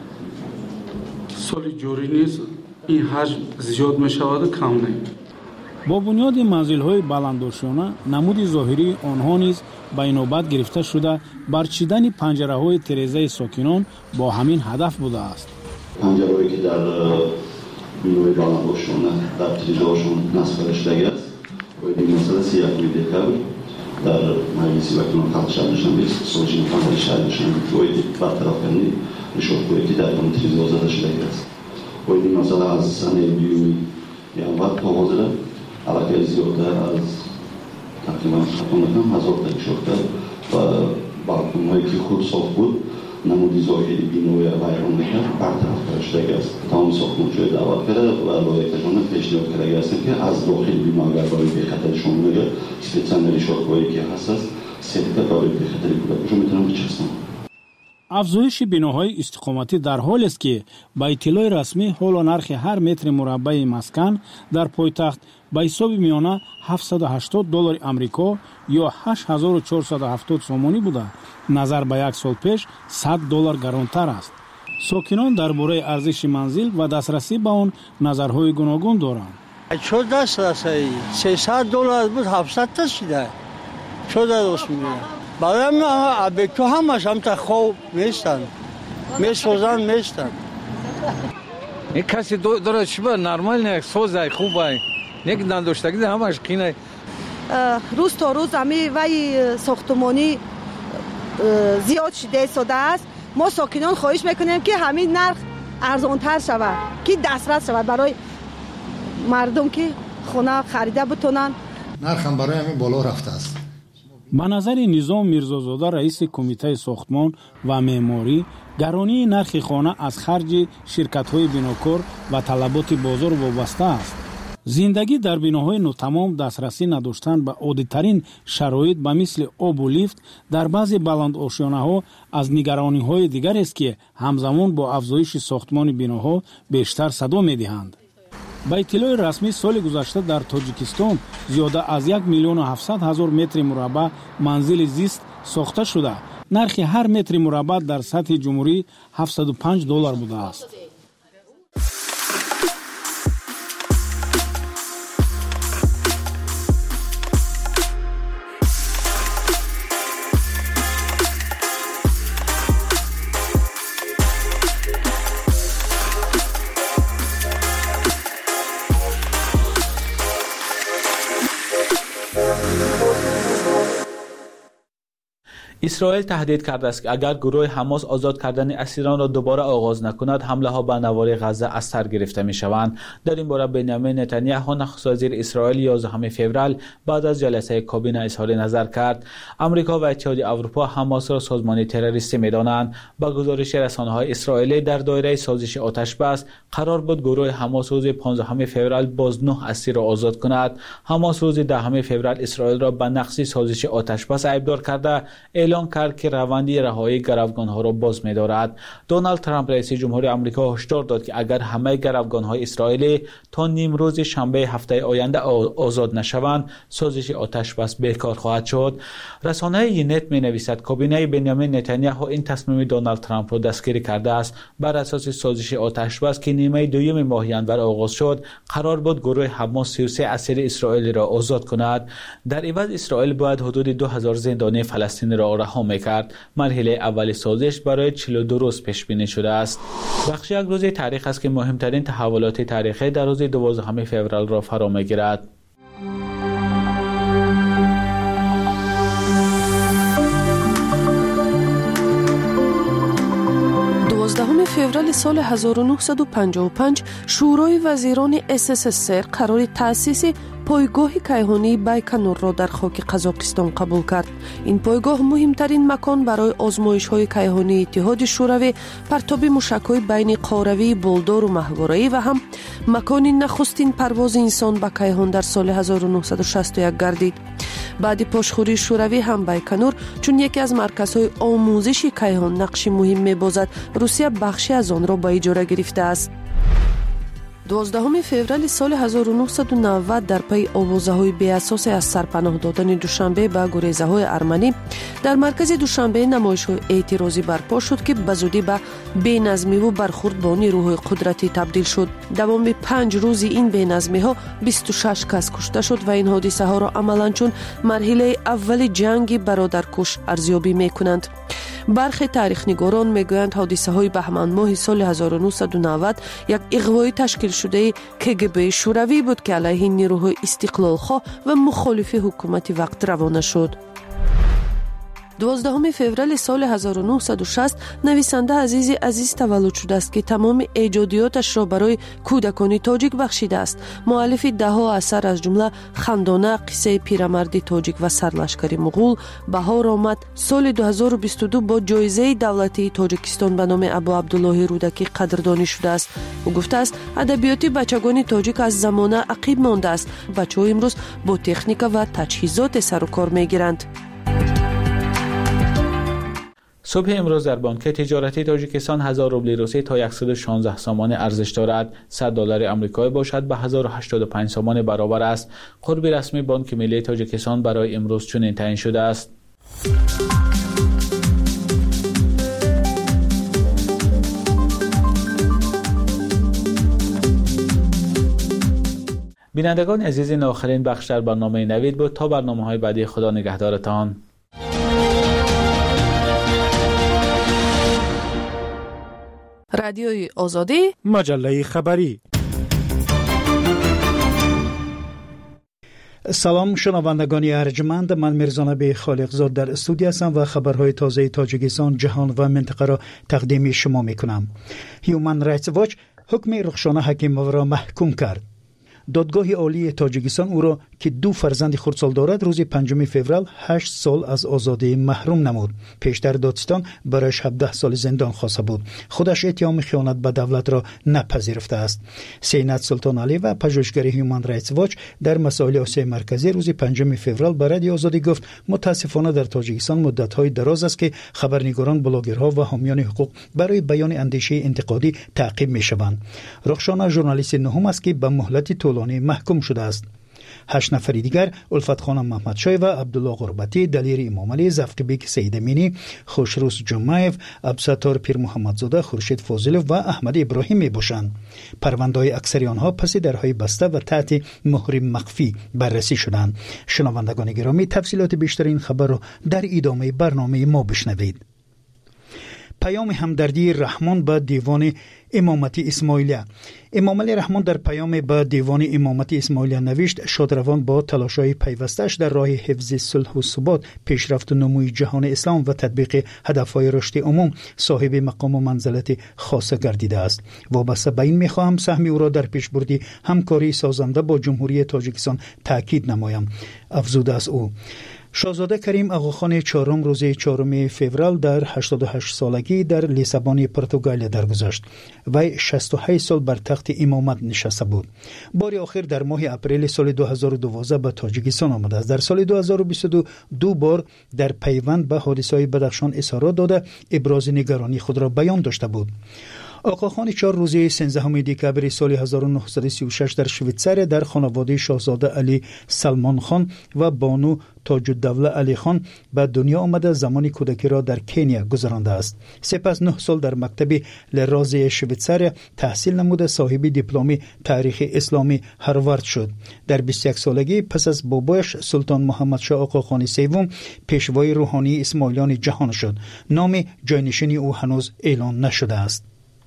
سال جاری نیز این حجم زیاد می‌شود و کم نه. با بنیاد منزل‌های بلندداشتانه نمود ظاهری آنها نیز به اینوبت گرفته شده برچیدن پنجره‌های تریزه ساکنان با همین هدف بوده است. پنجره‌هایی که در بنای بلندداشتانه در تریزه‌هاشون نصب شده است و این مسئله سی یک میلیون قبل در مجلس وکیلان خلق شهر دوشنبه سازمان فنی شهر دوشنبه که برطرف کنی رشوه‌خوری که در اون تریزه‌ها زده شده است. و این مسئله از سال بیست یانوار آغاز شد. علاقه زیادتر از تقریبا خطانکم هزار تا شده و بالکن‌هایی که خود صاف بود نمودی ظاهری بینوی ویران نکرد برطرف شده است. تمام ساختمان‌های دعوت کرده و لایحه‌شان پیشنهاد کرده است که از داخل بیمه اگر برای بخطر شامل اسپیڅن رشوه‌خوری که هست است سیدتا برای بخطر کودکشون میتونن بچسبن. افزایش بناهای استقامتی در حالی است که با اطلاع رسمی حالا نرخ هر متر مربع مسکن در پایتخت به حساب میانه هفتصد و هشتاد دلار آمریکا یا هشت هزار و چهارصد و هفتاد سومانی بوده، نظر به یک سال پیش صد دلار گرانتر است. ساکنان درباره ارزش منزل و دسترسی به آن نظرهای گوناگون دارند. چه دسترسی؟ سیصد دلار بود هفتصد تا شده. چه درست میگه؟ برای من ابیتو همش هم تا خوب میستن میسوزن میستن. این کسی داره چی با نرمال نه سوزه خوبه یک نداشتگی همش کینه. روز تا روز همی وی ساختمانی زیاد شده شده است. ما ساکنان خواهش میکنیم که همین نرخ ارزانتر شود که دسترس شود برای مردم که خونه خریده بتونن. نرخ هم برای همین بالا رفته است. به نظر نظام میرزازاده رئیس کمیته ساختمان و معماری، گرانی نرخ خانه از خرج شرکت‌های بناکار و طلبات بازار وابسته است. زندگی در بناهای ناتمام دسترسی نداشتن به عادی‌ترین شرایط به مثل آب و لیفت در بعضی بلند آشیانه‌ها از نگرانی‌های دیگر است که همزمان با افزایش ساختمان بناها بیشتر صدا می‌دهند. با اطلاع رسمی سال گذشته در تاجیکستان زیاده از یک میلیون و هفتصد هزار متر مربع منزل زیست ساخته شده. نرخ هر متر مربع در سطح جمهوری هفتصد و پنج دلار بوده است. اسرائیل تهدید کرده است که اگر گروه حماس آزاد کردن اسیران را دوباره آغاز نکند، حمله ها به نوار غزه از سر گرفته می شوند. در این باره بنیامین نتانیاهو نخست وزیر اسرائیل یازدهم فوریه بعد از جلسه کابینه اظهار نظر کرد. آمریکا و اتحادیه اروپا حماس را سازمان تروریستی می دانند. با گزارش رسانه‌های اسرائیلی در دایره سازش آتش بس قرار بود گروه حماس روز پانزدهم فوریه باز نه اسیر را آزاد کند. حماس روز دهم فوریه اسرائیل را به نقض سازش آتش بس ایبدار کرده اعلان کرد که روند رهایی گروگان‌ها را باز می‌دارد. دونالد ترامپ رئیس جمهوری آمریکا هشدار داد که اگر همه گروگان‌های اسرائیلی تا نیم روز شنبه هفته آینده آزاد نشوند، سازش آتش بس بیکار خواهد شد. رسانه یونت می‌نویسد کابینه بنیامین نتانیاهو این تصمیم دونالد ترامپ را دستگیری کرده است. بر اساس سازش آتش بس که نیمه دوم ماه ژانویه آغاز شد، قرار بود گروه حماس سی و سه اسیر اسرائیلی را آزاد کند. در عوض اسرائیل باید حدود دو هزار زندانی فلسطینی را رها می‌کرد. مرحله اول سازش برای چهل و دو روز پیش بینی شده است. بخش یک روز تاریخ است که مهمترین تحولات تاریخی در روز دوازدهم فوریه را فرا می‌گیرد. دوازدهم فوریه سال هزار و نهصد و پنجاه و پنج شورای وزیران اس اس اس ار قرار تأسیس پایگاه کیهانی بایکنور را در خاک قزاقستان قبول کرد. این پایگاه مهمترین مکان برای آزمایش‌های کیهانی اتحاد شوروی، پرتاب موشک‌های بین قاروی بولدار و ماهواره‌ای و هم مکان نخستین پرواز انسان به کیهان در سال هزار و نهصد و شصت و یک گردید. بعد پاشخوری شوروی هم بایکنور چون یکی از مرکزهای آموزش کیهان نقش مهم می‌بازد، روسیه بخشی از آن را به اجاره گرفته است. دوازدهم فوریه سال هزار و نهصد و نود در پی آوازه‌های بی‌اساس از سرپناه دادن دوشنبه به گریزه‌های ارمنی در مرکز دوشنبه نمایش‌های اعتراضی برپا شد که به زودی به بی‌نظمی و برخورد با نیروهای قدرتی تبدیل شد. دوام پنج روز این بی‌نظمی‌ها بیست و شش کس کشته شد و این حادثه‌ها را عملاً چون مرحله اول جنگ برادرکش ارزیابی می‌کنند. برخی تاریخ‌نگاران میگویند حادثه‌های بهمن ماه سال هزار و نهصد و نود یک اغوای تشکیل شده کگبه شوروی بود که علیه نیروهای استقلال‌خواه و مخالف حکومت وقت روانه شد. دوازدهم فوریه سال هزار و نهصد و شصت نویسنده عزیز عزیز تولد شده است که تمام ایجادیاتش را برای کودکان تاجیک بخشیده است. مؤلف ده‌ها اثر از جمله خندانه، قصه پیرمرد تاجیک و سرلشکر مغول بهار آمد. سال دو هزار و بیست و دو با جایزه دولتی تاجیکستان به نام ابو عبدالله رودکی قدردانی شده است. او گفته است ادبیات بچگان تاجیک از زمانه عقب مانده است. بچه‌ها امروز با تکنیک و تجهیزات سر و کار می‌گیرند. صبح امروز در بانک تجارتی تاجیکستان هزار روبل روسی تا صد و شانزده سامان ارزش دارد. صد دلار آمریکایی باشد به هزار و هشتاد و پنج سامان برابر است. قرب رسمی بانک ملی تاجیکستان برای امروز چنین تعیین شده است. بینندگان عزیز، این آخرین بخش در برنامه نوید بود. تا برنامه‌های بعدی، خدا نگهدارتان. رادیوی آزادی، مجله خبری. سلام شنوندگان ارجمند، من میرزانبی خالقزاد در استودیو هستم و خبرهای تازه تاجیکستان، جهان و منطقه را تقدیم شما میکنم. هیومن رایتس واچ حکم رخشانه حکیموف را محکوم کرد. دادگاه عالی تاجیکستان او را که دو فرزند خردسال دارد روز پنجم فوریه هشت سال از آزادی محروم نمود. پیشتر دادستان برایش هفده سال زندان خواسته بود. خودش اتهام خیانت به دولت را نپذیرفته است. سینات سلطان علی و پژوهشگر هیومن رایتس واچ در مسائل آسیای مرکزی روز پنجم فوریه به رادیو آزادی گفت متاسفانه در تاجیکستان مدت‌های دراز است که خبرنگاران، بلاگرها و حامیان حقوق برای بیان اندیشه انتقادی تعقیب می‌شوند. رخشانه ژورنالیست نهم است که به مهلت طولانی محکوم شده است. هشت نفر دیگر الفت خانم محمدشاه و عبدالله غربتی، دلیر امام علی، زفقبیک سید امینی، خوشروس جمعیف، عبدالستار پیر محمدزاده، خورشید فاضلov و احمد ابراهیم می باشند. پرونده‌های اکثری آنها پس درهای بسته و تحت مهر مخفی بررسی شدند. شنوندگان گرامی، تفصیلات بیشتر این خبر را در ادامه برنامه ما بشنوید. پیام همدردی رحمان به دیوان امامتی اسماعیلیه. امام علی رحمان در پیام به دیوان امامتی اسماعیلیه نوشت: شادروان با تلاش‌های پیوستش در راه حفظ صلح و ثبات، پیشرفت و نموی جهان اسلام و تطبیق هدف‌های رشد عموم صاحب مقام و منزلت خاصه گردیده است. وابسته به این می‌خواهم سهم او را در پیشبردی همکاری سازنده با جمهوری تاجیکستان تاکید نمایم، افزوده است او. شاهزاده کریم آقاخان چهارم روز چهارم فوریه در هشتاد و هشت سالگی در لیسابون پرتغال درگذشت. وی شصت و هشت سال بر تخت امامت نشسته بود. بار آخر در ماه اپریل سال دو هزار و دوازده به تاجیکستان آمده است. در سال دو هزار و بیست و دو دو بار در پیوند به حادثه‌های بدخشان اظهارات داده ابراز نگرانی خود را بیان داشته بود. آقاخان چهار روز سیزدهم دکبر سال هزار و نهصد و سی و شش در شویتزار در خانواده شاهزاده علی سلمان خان و بانو تاج الدوله علی خان به دنیا آمده. زمان کودکی را در کنیا گذرانده است. سپس نه سال در مکتب لراز شویتزار تحصیل نموده. صاحب دیپلم تاریخ اسلامی هاروارد شد. در بیست و یک سالگی پس از بابایش سلطان محمد شاه آقاخان سوم پیشوای روحانی اسماعیلیان جهان شد. نام جانشینی او هنوز اعلان نشده است.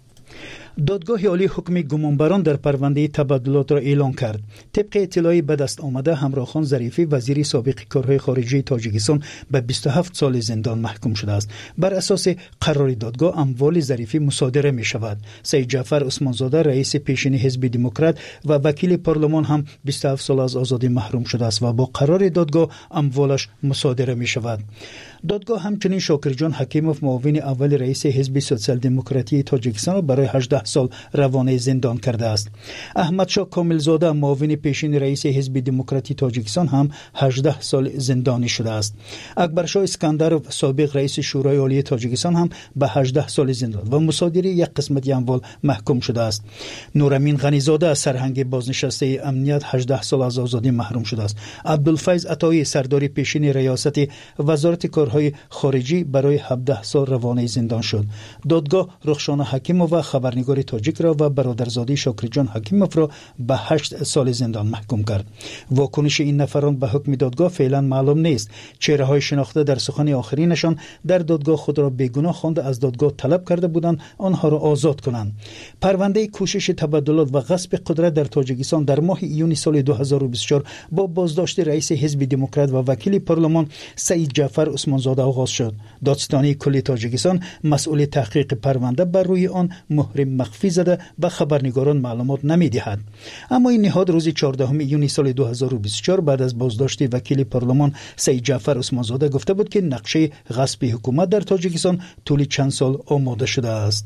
دادگاه عالی حکم گمانبران در پرونده تبادلات را اعلان کرد. طبق اطلاعی به دست آمده همراخان ظریفی وزیر سابق کارهای خارجه تاجیکستان به بیست و هفت سال زندان محکوم شده است. بر اساس قرار دادگاه اموال ظریفی مصادره می شود. سید جعفر عثمانزاده رئیس پیشین حزب دموکرات و وکیل پارلمان هم بیست و هفت سال از آزادی محروم شده است و با قرار دادگاه اموالش مصادره می شود. دادگاه همچنین شاکرجان حکیموف معاون اول رئیس حزب سوسیال دموکراتی تاجیکستان را برای هجده سال روانه زندان کرده است. احمد شاه کاملزاده معاون پیشین رئیس حزب دموکراتی تاجیکستان هم هجده سال زندانی شده است. اکبر شاه اسکندرov سابق رئیس شورای عالی تاجیکستان هم به هجده سال زندان و مصادره یک قسمت اموال محکوم شده است. نورامین غنیزاده سرهنگ بازنشسته امنیت هجده سال از آزادی محروم شده است. عبدالفیض عطایی سردار پیشین ریاست وزارت کارهای خارجی برای هفده سال روانه زندان شد. دادگاه رخشانه حکیموف و خبرنگار تاجیک را و برادرزاده شاکرجان حکیموف را به هشت سال زندان محکوم کرد. واکنش این نفران به حکم دادگاه فعلا معلوم نیست. چهره‌های شناخته در سخن آخرینشان در دادگاه خود را بیگناه خوانده از دادگاه طلب کرده بودند آنها را آزاد کنند. پرونده کوشش تبادلات و غصب قدرت در تاجیکستان در ماه ایون سال دو هزار و بیست و چهار با بازداشت رئیس حزب دموکرات و وکیل پارلمان سید جعفر عثمانزاده آغاز شد. دادستانی کل تاجیکستان مسئول تحقیق پرونده بر روی آن مهر مخفی زده و خبرنگاران معلومات نمی‌دهد. اما این نهاد روز چهاردهم ایون سال دو هزار و بیست و چهار بعد از بازداشت وکیل پارلمان سید جعفر عثمانزاده گفته بود که نقشه غصب حکومت در تاجیکستان طول چند سال آماده شده است.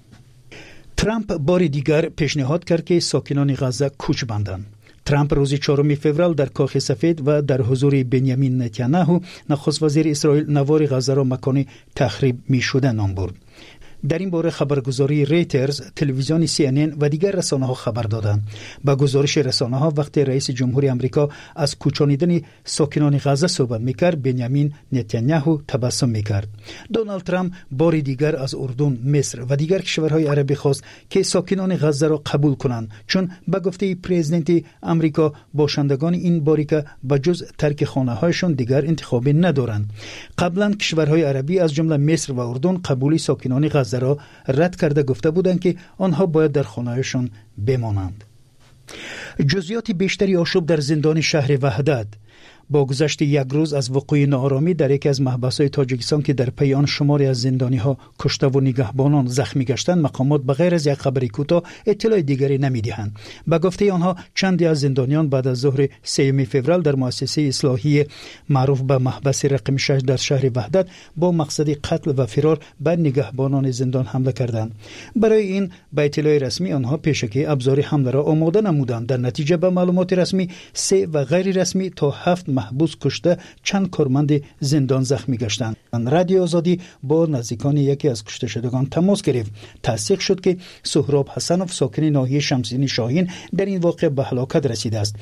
ترامپ بار دیگر پیشنهاد کرد که ساکنان غزه کوچ بندند. ترامپ روز چهارم فوریه در کاخ سفید و در حضور بنیامین نتانیاهو نخست وزیر اسرائیل نوار غزه را مکان تخریب می‌شده نام برد. در این باره خبرگزاری ریترز، تلویزیون سی ان ان و دیگر رسانه‌ها خبر دادند. با گزارش رسانه‌ها وقتی رئیس جمهوری آمریکا از کوچانیدن ساکنان غزه صحبت می‌کرد، بنیامین نتانیاهو تبسم می‌کرد. دونالد ترامپ بار دیگر از اردن، مصر و دیگر کشورهای عربی خواست که ساکنان غزه را قبول کنند، چون به گفته پرزیدنت آمریکا باشندگان این باریکه به جز ترک خانه‌هایشان دیگر انتخابی ندارند. قبلا کشورهای عربی از جمله مصر و اردن قبول ساکنان غزه را رد کرده گفته بودند که آنها باید در خانه‌هایشان بمانند. جزئیات بیشتری آشوب در زندان شهر وحدت. با گذشت یک روز از وقوع ناآرامی در یکی از محبس‌های تاجیکستان که در پی آن شماری از زندانی‌ها کشته و نگهبانان زخمی گشتند، مقامات بغیر از یک خبری کوتاه اطلاع دیگری نمی‌دهند. به گفته آنها چندی از زندانیان بعد از ظهر سوم فوریه در مؤسسه اصلاحی معروف به محبس رقم شش در شهر وحدت با مقصد قتل و فرار به نگهبانان زندان حمله کردند. برای این به اطلاع رسمی آنها پیشکی ابزار حمله را آماده نمودند. در نتیجه به معلومات رسمی سه و غیر رسمی تا هفت محبوس کشته، چند کارمند زندان زخمی گشتند. رادیو آزادی با نزدیکان یکی از کشته شدگان تماس گرفت. تصدیق شد که سهراب حسنوف ساکن ناحیه شمسین شاهین در این واقعه به هلاکت رسیده است.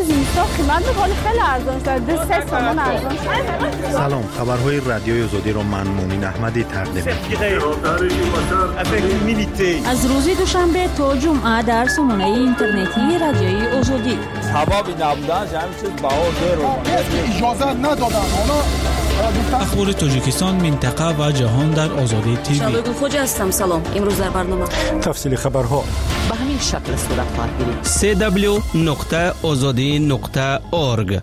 سلام، خبرهای رادیوی آزادی را من مومن احمدی تقدیم می‌کنم. از روز دوشنبه تا جمعه در سامانه اینترنتی رادیوی آزادی. سبب نبودن همین چیز بهار رو اجازه ندادن. حالا اخبار تاجیکستان، منطقه و جهان در آزادی تیوی. شادو خوجا هستم. سلام. امروز در برنامه تفصیل خبرها به همین شکل صورت خواهد گرفت. سی دبلیو نقطه آزادی نقطه اورگ.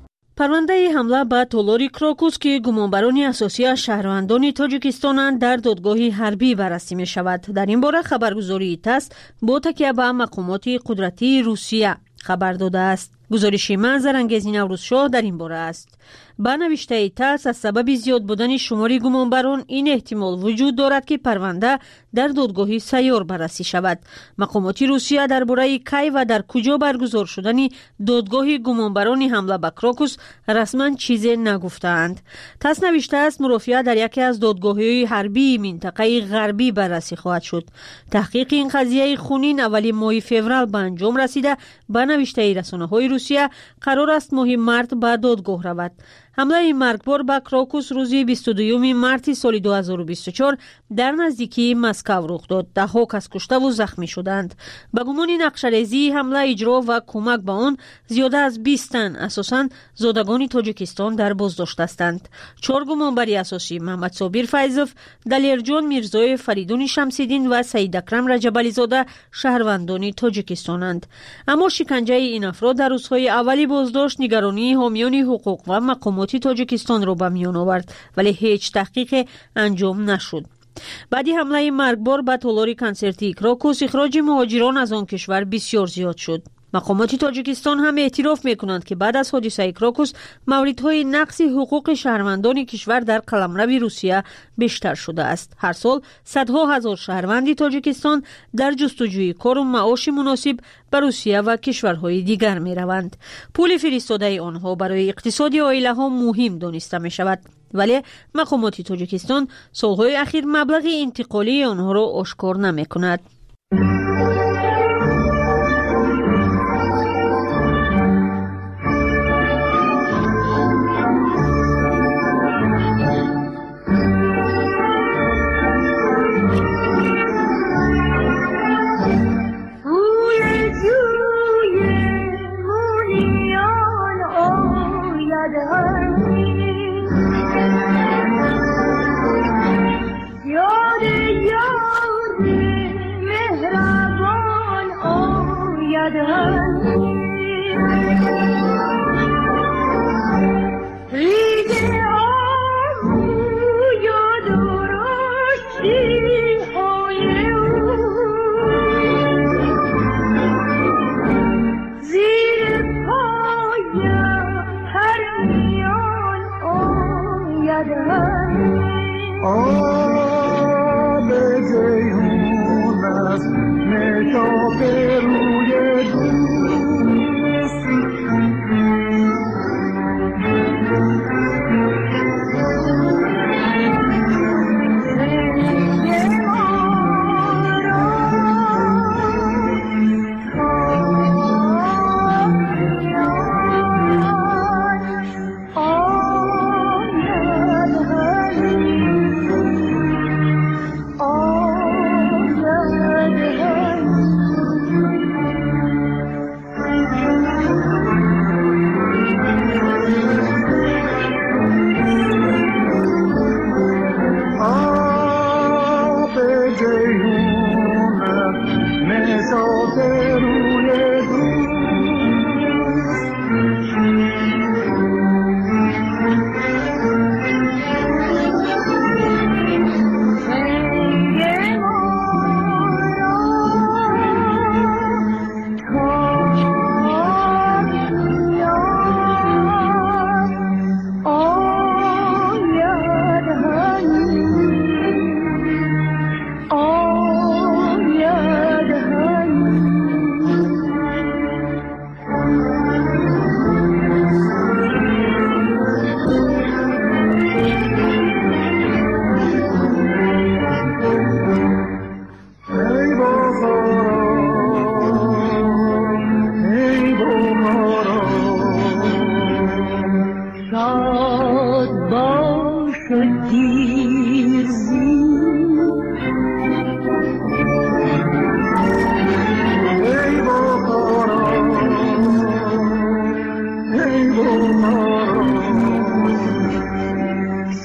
پرونده حمله به تالاری کراکوس که گمانبران اساسی شهروندان تاجیکستانند در دادگاه حربی بررسی می شود. در این باره خبرگزاری تاس با تکیه به مقامات قدرتی روسیه خبر داده است. گزارش منظر انگیز نوروز شاه در این باره است. با نوشته تاس از سبب زیاد بودن شماری گمانبران این احتمال وجود دارد که پرونده در دادگاه سیار بررسی شود. مقامات روسیه درباره کی و در کجا برگزار شدن دادگاه گمانبران حمله به کراکوس رسما چیزی نگفتند. تاس نوشته است مرافعه در یکی از دادگاه‌های حربی منطقه غربی بررسی خواهد شد. تحقیق این قضیه خونین اولی ماه فوریه به انجام رسیده. با نوشته رسانه‌های روسیه قرار است ماه مارت به دادگاه رود. حمله مرگبار به کراکوس روز بیست و دوم مارت سال دو هزار و بیست و چهار در نزدیکی مسکو رخ داد. ده ها کس کشته و زخمی شدند. به گمان نقشه‌ریزی حمله اجرا و کمک به آن زیاده از بیست تن اساساً زادگان تاجیکستان در بازداشت هستند. چهار گمانبری اساسی محمد صابر فیضوف، دلیرجان میرزای فریدون شمس‌الدین و سید اکرم رجبالی زاده شهروندان تاجیکستانند. اما شکنجه این افراد در روزهای اولی بازداشت نگرانی حامیان حقوق و مقامات تاجیکستان را به میان آورد، ولی هیچ تحقیق انجام نشد. بعدی حمله مرگبار به تالار کنسرتی کراکوس اخراج مهاجران از آن کشور بسیار زیاد شد. مقامات تاجیکستان هم اعتراف میکنند که بعد از حادثه کراکوس موردهای نقض حقوق شهروندان کشور در قلمرو روسیه بیشتر شده است. هر سال صدها هزار شهروند تاجیکستان در جستجوی کار و معاش مناسب به روسیه و کشورهای دیگر می روند. پول فرستاده آنها برای اقتصاد عائله ها مهم دانسته می شود، ولی مقامات تاجیکستان سالهای اخیر مبلغ انتقالی آنها را آشکار نمی کند.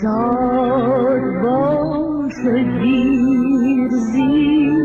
شاد باش زیر زیر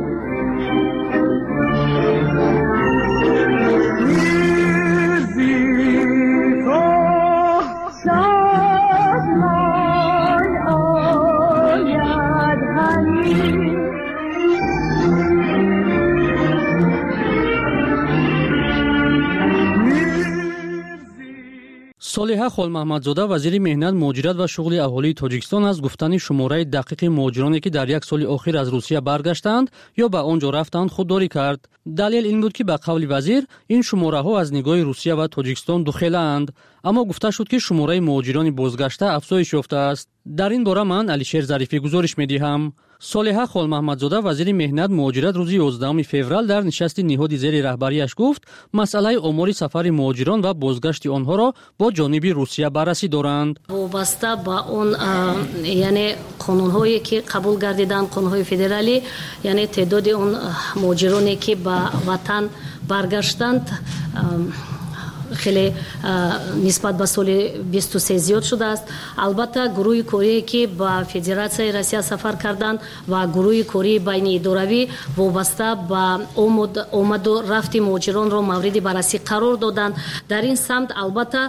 صالحه خولمحمدزاده وزیر مهنت مهاجرت و شغل اهالی تاجیکستان از گفتن شماره دقیق مهاجرانی که در یک سال اخیر از روسیه برگشتند یا به آنجا رفتند خودداری کرد. دلیل این بود که به قول وزیر این شماره ها از نگاه روسیه و تاجیکستان دخیله اند، اما گفته شد که شماره مهاجران بازگشته افزایش یافته است. در این باره من علیشیر ظریفی گزارش می‌دهم. صالحه خولمحمدزاده وزیر مهنت مهاجرت روز یازدهم فوریه در نشست نهاد زیر رهبریش گفت مسئله آمار سفر مهاجران و بازگشت آنها را با جانب روسیه بررسی دارند. وابسته با اون یعنی قانون‌هایی که قبول گردیدن، قانون‌های فدرالی، یعنی تعداد اون مهاجرانی که به وطن برگشتند خیلی نسبت به سال بیست و سه زیاد شده است. البته گروه کاری که با فدراسیای روسیه سفر کردند و گروه کاری بین اداروی وابسته به آمد و رفت مهاجران را مورد بررسی قرار دادند. در این سمت البته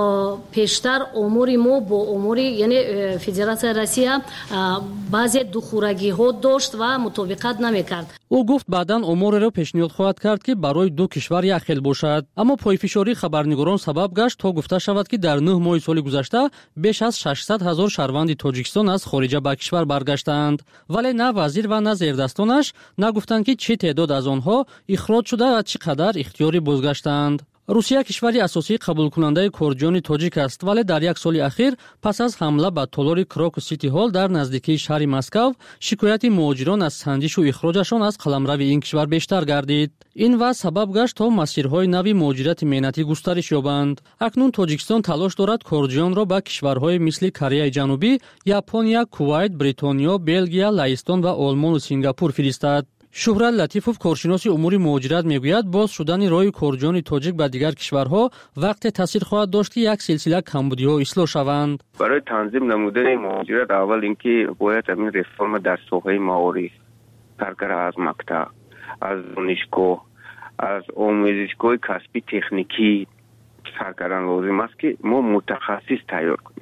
پیشتر امور ما با امور یعنی فدراسیای روسیه بعضی دخورگی ها داشت و مطابقت نمیکرد. او گفت بعداً امور را پیشنهاد خواهد کرد که برای دو کشور یک خیل باشد، اما پایفشاری خبرنگاران سبب گشت تا گفته شود که در نه ماه سال گذشته بیش از ششصد هزار شهروند تاجیکستان از خارج به کشور برگشتند، ولی نه وزیر و نه زیردستانش نگفتند که چه تعداد از آنها اخراج شده و چقدر اختیاری بازگشتند. روسیه کشوری اساسی قبول کننده کردیان تاجیک است، ولی در یک سال اخیر پس از حمله به تالار کراکوس سیتی هال در نزدیکی شهر مسکو شکایت مهاجران از سنجش و اخراجشان از قلمرو این کشور بیشتر گردید. این وضع سبب گشت تا مسیرهای نوی مهاجرت مهنتی گسترش یابند. اکنون تاجیکستان تلاش دارد کردیان را به کشورهای مثل کره جنوبی، ژاپن، کویت، بریتانیا، بلژیم، لهستان و آلمان و سینگاپور فرستد. شهرت لطیفوف کارشناس امور مهاجرت میگوید باز شدن راه کردیان تاجیک به دیگر کشورها وقت تاثیر خواهد داشت که یک سلسله کمبودی‌ها اصلاح شوند. برای تنظیم نمودن مهاجرت اول اینکه باید همین رفرم در ساحه معارف، کارگر از مکتب، از دانشگاه، از آموزشگاه کسبی تکنیکی سرکردن لازم است که ما متخصص تیار کنیم.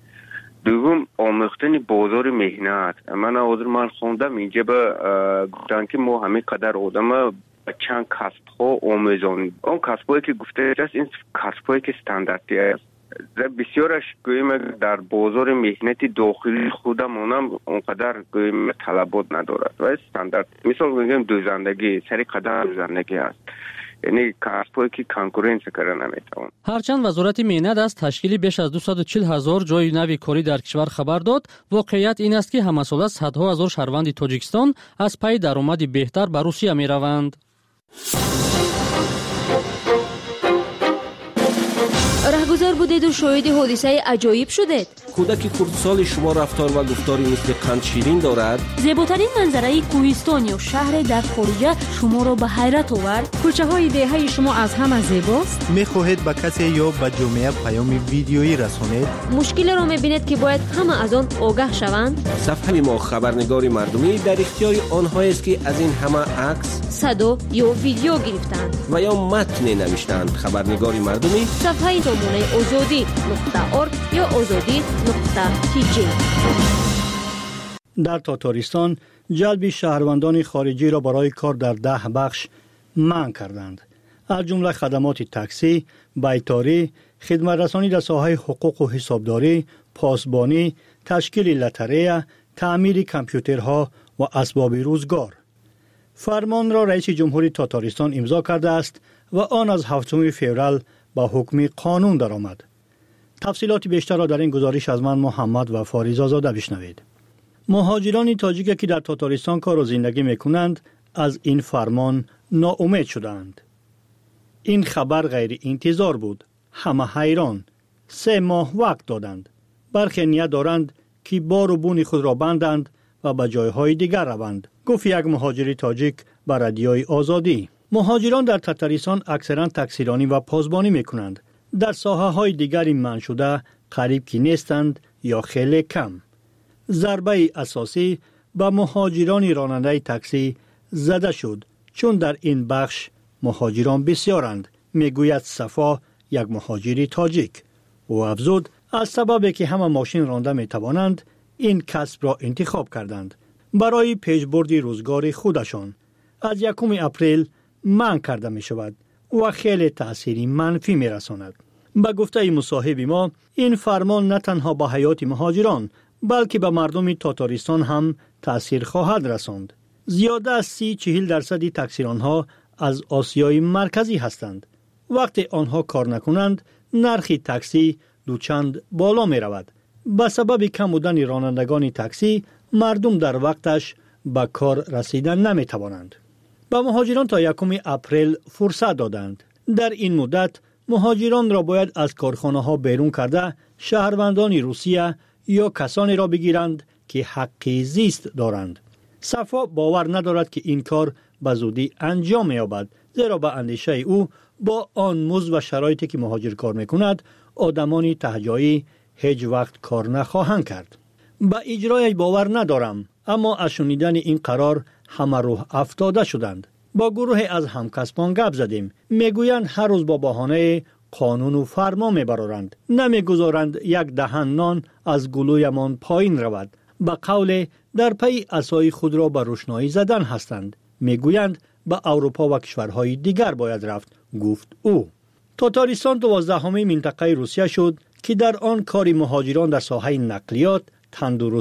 دوم آموختن بازار مهنت. من حاضر من خوندم اینجا به گفتن که ما همه قدر آدم چند کسب ها آموزانیم. اون کسب هایی که گفته است این کسب هایی که استانداردی است. بسیارش گویم در بازار مهنت داخلی خودمون هم اونقدر گویم طلبات ندارد و استاندارد. مثال میگم دوزندگی سری قدر دوزندگی است. یعنی کسبایی که کنکورنس کردن نمیتوان. هرچند وزارت مهنت از تشکیل بیش از دویست و چهل هزار جای نوی کاری در کشور خبر داد، واقعیت این است که همه ساله صدها هزار شهروند تاجیکستان از پی درآمد بهتر به روسیه میروند. رهگذر بودید و شاهد حادثه عجایب شدید. کودک کردسال شما رفتار و گفتاری مثل قند شیرین دارد. زیباترین منظره کوهستان یا شهر در خارج شما را به حیرت آورد. کوچه های دهه شما از همه زیباست. میخواهید به کسی یا به جامعه پیام ویدیویی رسانید. مشکل را میبینید که باید همه از آن آگاه شوند. صفحه ما خبرنگار مردمی در اختیار آنهایی است که از این همه عکس، صدا یا ویدیو گرفتند و یا متن نوشتند. خبرنگار مردمی صفحه سامانه آزادی نقطه ارگ یا آزادی نقطه تی جی. در تاتارستان جلب شهروندان خارجی را برای کار در ده بخش منع کردند، از جمله خدمات تاکسی، بیتاری، خدمت رسانی در ساحه حقوق و حسابداری، پاسبانی، تشکیل لتریه، تعمیر کامپیوترها و اسباب روزگار. فرمان را رئیس جمهوری تاتارستان امضا کرده است و آن از هفتم فوریه با حکم قانون درآمد. تفصیلات بیشتر را در این گزارش از من محمد و فاریزا زاده بشنوید. مهاجران تاجیک که در تاتارستان کار و زندگی میکنند از این فرمان ناامید شدند. این خبر غیر انتظار بود. همه حیران. سه ماه وقت دادند. برخی نیت دارند که بار و بون خود را بندند و به جایهای دیگر روند، گفت یک مهاجر تاجیک به رادیوی آزادی. مهاجران در تاتارستان اکثرا تاکسیرانی و پاسبانی میکنند. در ساحه های دیگری منع شده قریب که نیستند یا خیلی کم. ضربه اساسی به مهاجران راننده تاکسی زده شد چون در این بخش مهاجران بسیارند، میگوید صفا یک مهاجری تاجیک. او افزود از سببی که همه ماشین رانده می توانند این کسب را انتخاب کردند برای پیشبرد روزگار خودشان. از یکم اپریل منع کرده می شود و خیلی تأثیری منفی می رساند. به گفته مصاحب ما این فرمان نه تنها به حیات مهاجران بلکه به مردم تاتارستان هم تأثیر خواهد رساند. زیاده از سی چهل درصدی تاکسیرانها از آسیای مرکزی هستند. وقتی آنها کار نکنند نرخ تاکسی دوچند بالا می رود. به سبب کم بودن رانندگان تاکسی مردم در وقتش به کار رسیدن نمی توانند. به مهاجران تا یکم اپریل فرصت دادند. در این مدت مهاجران را باید از کارخانه ها بیرون کرده شهروندان روسیه یا کسانی را بگیرند که حقی زیست دارند. صفا باور ندارد که این کار به زودی انجام می‌یابد، زیرا به اندیشه او با آن مزد و شرایطی که مهاجر کار میکند آدمانی تهجایی هیچ وقت کار نخواهند کرد. به اجرایش باور ندارم، اما از شنیدن این قرار همه روح افتاده شدند. با گروه از همکسبان گپ زدیم. میگویند هر روز با بهانه قانون و فرمان میبرند، نمیگذارند یک دهن نان از گلویمان پایین رود. به قول در پی عصای خود را به روشنایی زدن هستند. میگویند به اروپا و کشورهای دیگر باید رفت، گفت او. تاتارستان دوازدهمین منطقه روسیه شد که در آن کار مهاجران در ساحه نقلیات، تندرستی